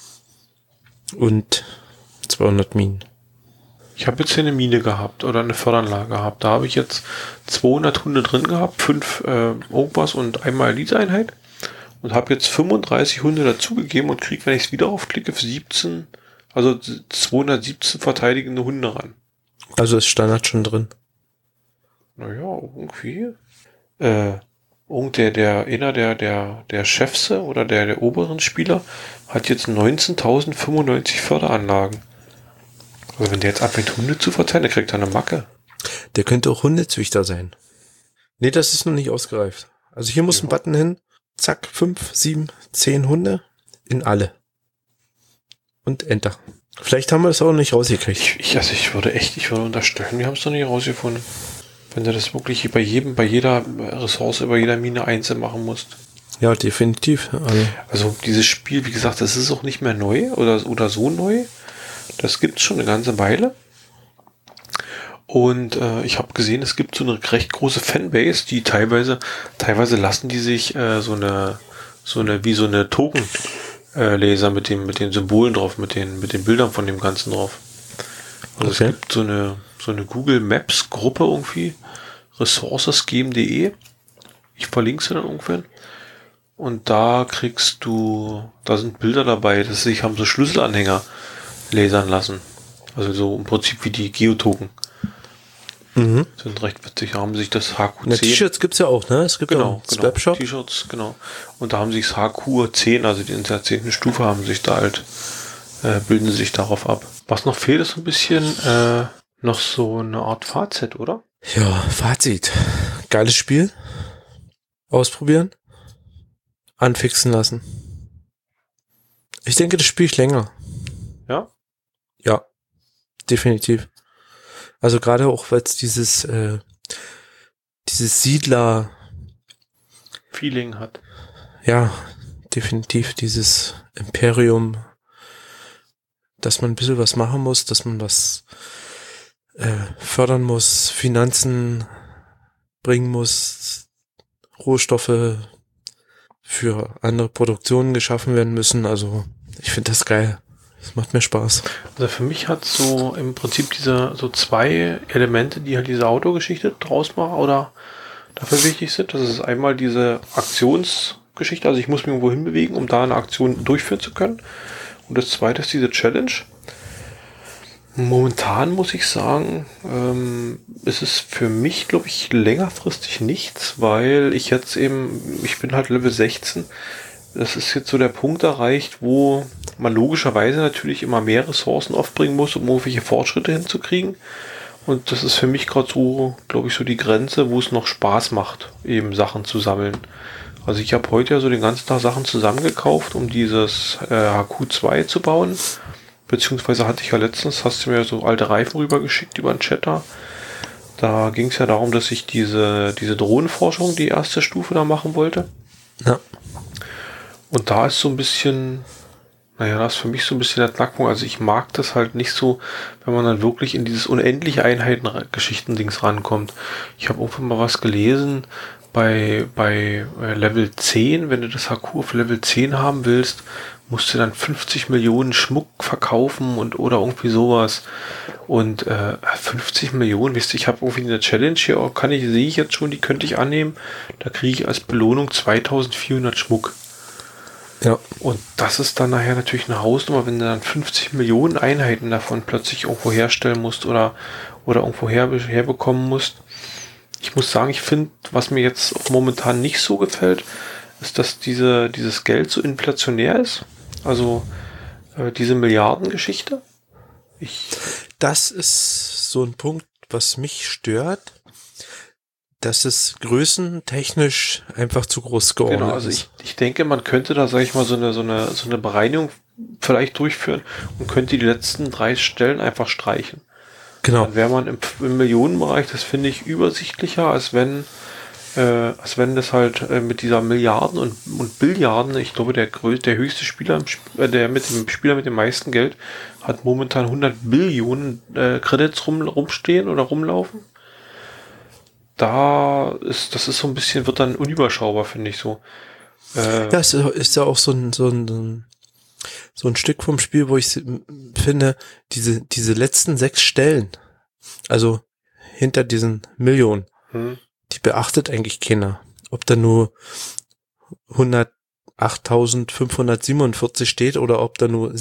und zweihundert Minen. Ich habe jetzt hier eine Mine gehabt oder eine Förderanlage gehabt. Da habe ich jetzt zweihundert Hunde drin gehabt, fünf äh, irgendwas und einmal Elite-Einheit. Und habe jetzt fünfunddreißig Hunde dazugegeben und kriege, wenn ich es wieder aufklicke, für siebzehn, also zweihundertsiebzehn verteidigende Hunde ran. Also ist Standard schon drin. Naja, irgendwie. Äh, irgend der, der, einer der, der, der Chefs oder der, der oberen Spieler hat jetzt neunzehntausendfünfundneunzig Förderanlagen. Also wenn der jetzt anfängt, Hunde zu verteilen, der kriegt er eine Macke. Der könnte auch Hundezüchter sein. Nee, das ist noch nicht ausgereift. Also hier muss Ja. ein Button hin. Zack, fünf, sieben, zehn Hunde in alle. Und Enter. Vielleicht haben wir das auch nicht rausgekriegt. Ich, ich, also ich würde echt, ich würde unterstellen, wir haben es doch nicht rausgefunden. Wenn du das wirklich bei jedem, bei jeder Ressource, bei jeder Mine einzeln machen musst. Ja, definitiv. Also, Also dieses Spiel, wie gesagt, das ist auch nicht mehr neu oder, oder so neu. Das gibt es schon eine ganze Weile. Und äh, ich habe gesehen, es gibt so eine recht große Fanbase, die teilweise, teilweise lassen die sich äh, so eine, so eine, wie so eine Token-Laser mit dem, mit den Symbolen drauf, mit den, mit den Bildern von dem Ganzen drauf. Also Okay. es gibt so eine, so eine Google Maps Gruppe irgendwie, ressources geben punkt de. Ich verlinke sie dann irgendwann. Und da kriegst du, da sind Bilder dabei, dass sich haben so Schlüsselanhänger lasern lassen. Also so im Prinzip wie die Geotoken. mhm. Sind recht witzig, da haben sich das H Q Na, zehn. T-Shirts gibt's ja auch, ne? Es gibt ja Genau, einen genau. Swapshop. T-Shirts, genau. Und da haben sich das H Q zehn, also die in der zehnten Stufe, haben sich da halt, äh, bilden sie sich darauf ab. Was noch fehlt, ist ein bisschen äh, noch so eine Art Fazit, oder? Ja, Fazit. Geiles Spiel. Ausprobieren. Anfixen lassen. Ich denke, das spiele ich länger. Ja? Ja, definitiv. Also gerade auch, weil es dieses, äh, dieses Siedler, Feeling hat. ja, definitiv dieses Imperium, dass man ein bisschen was machen muss, dass man was äh, fördern muss, Finanzen bringen muss, Rohstoffe für andere Produktionen geschaffen werden müssen. Also ich finde das geil. Das macht mir Spaß. Also für mich hat so im Prinzip diese so zwei Elemente, die halt diese Autogeschichte draus machen oder dafür wichtig sind. Das ist einmal diese Aktionsgeschichte, also ich muss mich irgendwo hinbewegen, um da eine Aktion durchführen zu können. Und das zweite ist diese Challenge. Momentan muss ich sagen, ähm, ist es für mich, glaube ich, längerfristig nichts, weil ich jetzt eben, ich bin halt Level sechzehn. Das ist jetzt so der Punkt erreicht, wo man logischerweise natürlich immer mehr Ressourcen aufbringen muss, um irgendwelche Fortschritte hinzukriegen. Und das ist für mich gerade so, glaube ich, so die Grenze, wo es noch Spaß macht, eben Sachen zu sammeln. Also ich habe heute ja so den ganzen Tag Sachen zusammengekauft, um dieses äh, H Q zwei zu bauen. Beziehungsweise hatte ich ja letztens, hast du mir so alte Reifen rübergeschickt über den Chatter. Da ging es ja darum, dass ich diese, diese Drohnenforschung, die erste Stufe da machen wollte. Ja. Und da ist so ein bisschen Naja, das ist für mich so ein bisschen der Knackpunkt. Also ich mag das halt nicht so, wenn man dann wirklich in dieses unendliche Einheiten-Geschichten-Dings rankommt. Ich habe irgendwann mal was gelesen, bei, bei Level zehn, wenn du das H Q auf Level zehn haben willst, musst du dann fünfzig Millionen Schmuck verkaufen und oder irgendwie sowas. Und äh, fünfzig Millionen, wisst ihr, ich habe irgendwie eine Challenge hier, kann ich, sehe ich jetzt schon, die könnte ich annehmen. Da kriege ich als Belohnung zweitausendvierhundert Schmuck. Ja. Und das ist dann nachher natürlich eine Hausnummer, wenn du dann fünfzig Millionen Einheiten davon plötzlich irgendwo herstellen musst oder, oder irgendwo her, herbekommen musst. Ich muss sagen, ich finde, was mir jetzt momentan nicht so gefällt, ist, dass diese, dieses Geld so inflationär ist. Also äh, diese Milliardengeschichte. Ich Das ist so ein Punkt, was mich stört, dass es größentechnisch einfach zu groß geordnet Genau, also ist. ich, ich denke, man könnte da, sage ich mal, so eine, so eine, so eine Bereinigung vielleicht durchführen und könnte die letzten drei Stellen einfach streichen. Genau. Dann wäre man im, im Millionenbereich, das finde ich übersichtlicher, als wenn, äh, als wenn das halt äh, mit dieser Milliarden und, und Billiarden, ich glaube, der größte, der höchste Spieler, im Sp äh, der mit dem Spieler mit dem meisten Geld hat momentan hundert Billionen äh, Credits rum, rumstehen oder rumlaufen. Da ist, das ist so ein bisschen, wird dann unüberschaubar, finde ich so. Äh, Ja, es ist ja auch so ein, so ein, so ein Stück vom Spiel, wo ich finde, diese, diese letzten sechs Stellen, also hinter diesen Millionen, hm. die beachtet eigentlich keiner. Ob da nur hundertachttausendfünfhundertsiebenundvierzig steht oder ob da nur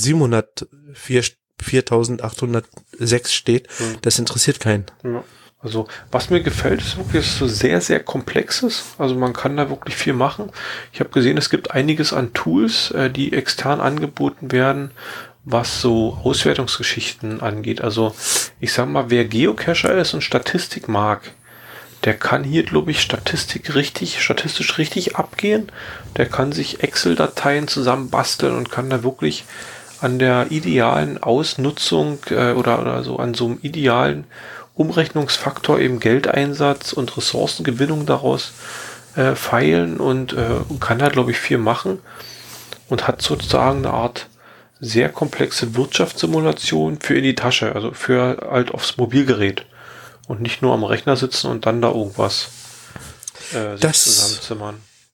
viertausendachthundertsechs steht, Hm. das interessiert keinen. Ja. Also, was mir gefällt, ist wirklich, dass es so sehr, sehr komplex ist. Also, man kann da wirklich viel machen. Ich habe gesehen, es gibt einiges an Tools, äh, die extern angeboten werden, was so Auswertungsgeschichten angeht. Also, ich sag mal, wer Geocacher ist und Statistik mag, der kann hier, glaube ich, Statistik richtig, statistisch richtig abgehen. Der kann sich Excel-Dateien zusammenbasteln und kann da wirklich an der idealen Ausnutzung äh, oder, oder so an so einem idealen Umrechnungsfaktor eben Geldeinsatz und Ressourcengewinnung daraus äh, feilen und äh, kann da, glaube ich, viel machen und hat sozusagen eine Art sehr komplexe Wirtschaftssimulation für in die Tasche, also für halt aufs Mobilgerät und nicht nur am Rechner sitzen und dann da irgendwas äh, sich Das zusammenzimmern.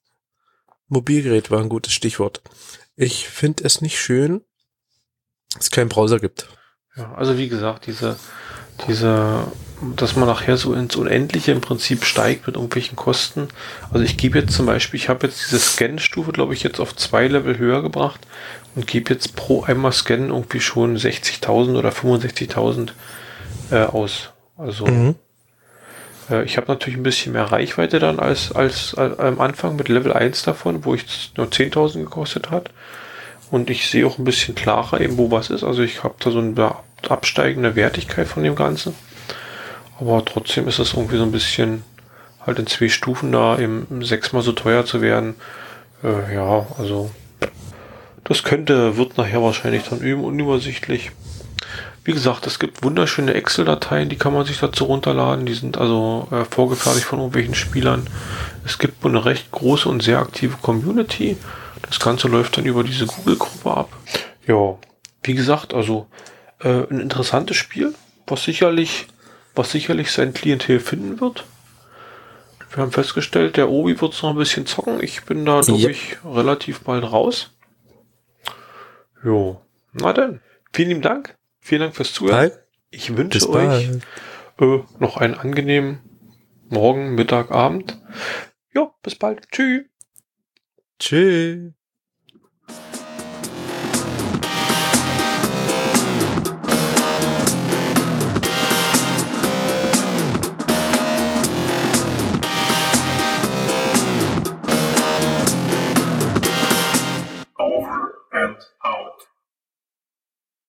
Mobilgerät war ein gutes Stichwort. Ich finde es nicht schön, dass es keinen Browser gibt. Ja, also wie gesagt, diese diese, dass man nachher so ins Unendliche im Prinzip steigt mit irgendwelchen Kosten. Also ich gebe jetzt zum Beispiel, ich habe jetzt diese Scan-Stufe, glaube ich, jetzt auf zwei Level höher gebracht und gebe jetzt pro einmal Scannen irgendwie schon sechzigtausend oder fünfundsechzigtausend äh, aus. Also Mhm. äh, ich habe natürlich ein bisschen mehr Reichweite dann als, als, als am Anfang mit Level eins davon, wo ich nur zehntausend gekostet hat. Und ich sehe auch ein bisschen klarer eben, wo was ist. Also ich habe da so eine absteigende Wertigkeit von dem Ganzen. Aber trotzdem ist es irgendwie so ein bisschen halt in zwei Stufen da eben sechsmal so teuer zu werden. Äh, ja, also das könnte, wird nachher wahrscheinlich dann üben unübersichtlich. Wie gesagt, es gibt wunderschöne Excel-Dateien, die kann man sich dazu runterladen. Die sind also äh, vorgefertigt von irgendwelchen Spielern. Es gibt eine recht große und sehr aktive Community. Das Ganze läuft dann über diese Google-Gruppe ab. Ja, wie gesagt, also äh, ein interessantes Spiel, was sicherlich, was sicherlich sein Klientel finden wird. Wir haben festgestellt, der Obi wird es noch ein bisschen zocken. Ich bin da, glaube Ja. ich, relativ bald raus. Jo, na dann, vielen lieben Dank. Vielen Dank fürs Zuhören. Hi. Ich wünsche Bis euch bald. äh, noch einen angenehmen Morgen, Mittag, Abend. Jo, bis bald. Tschüss. Tschüss. Over and out.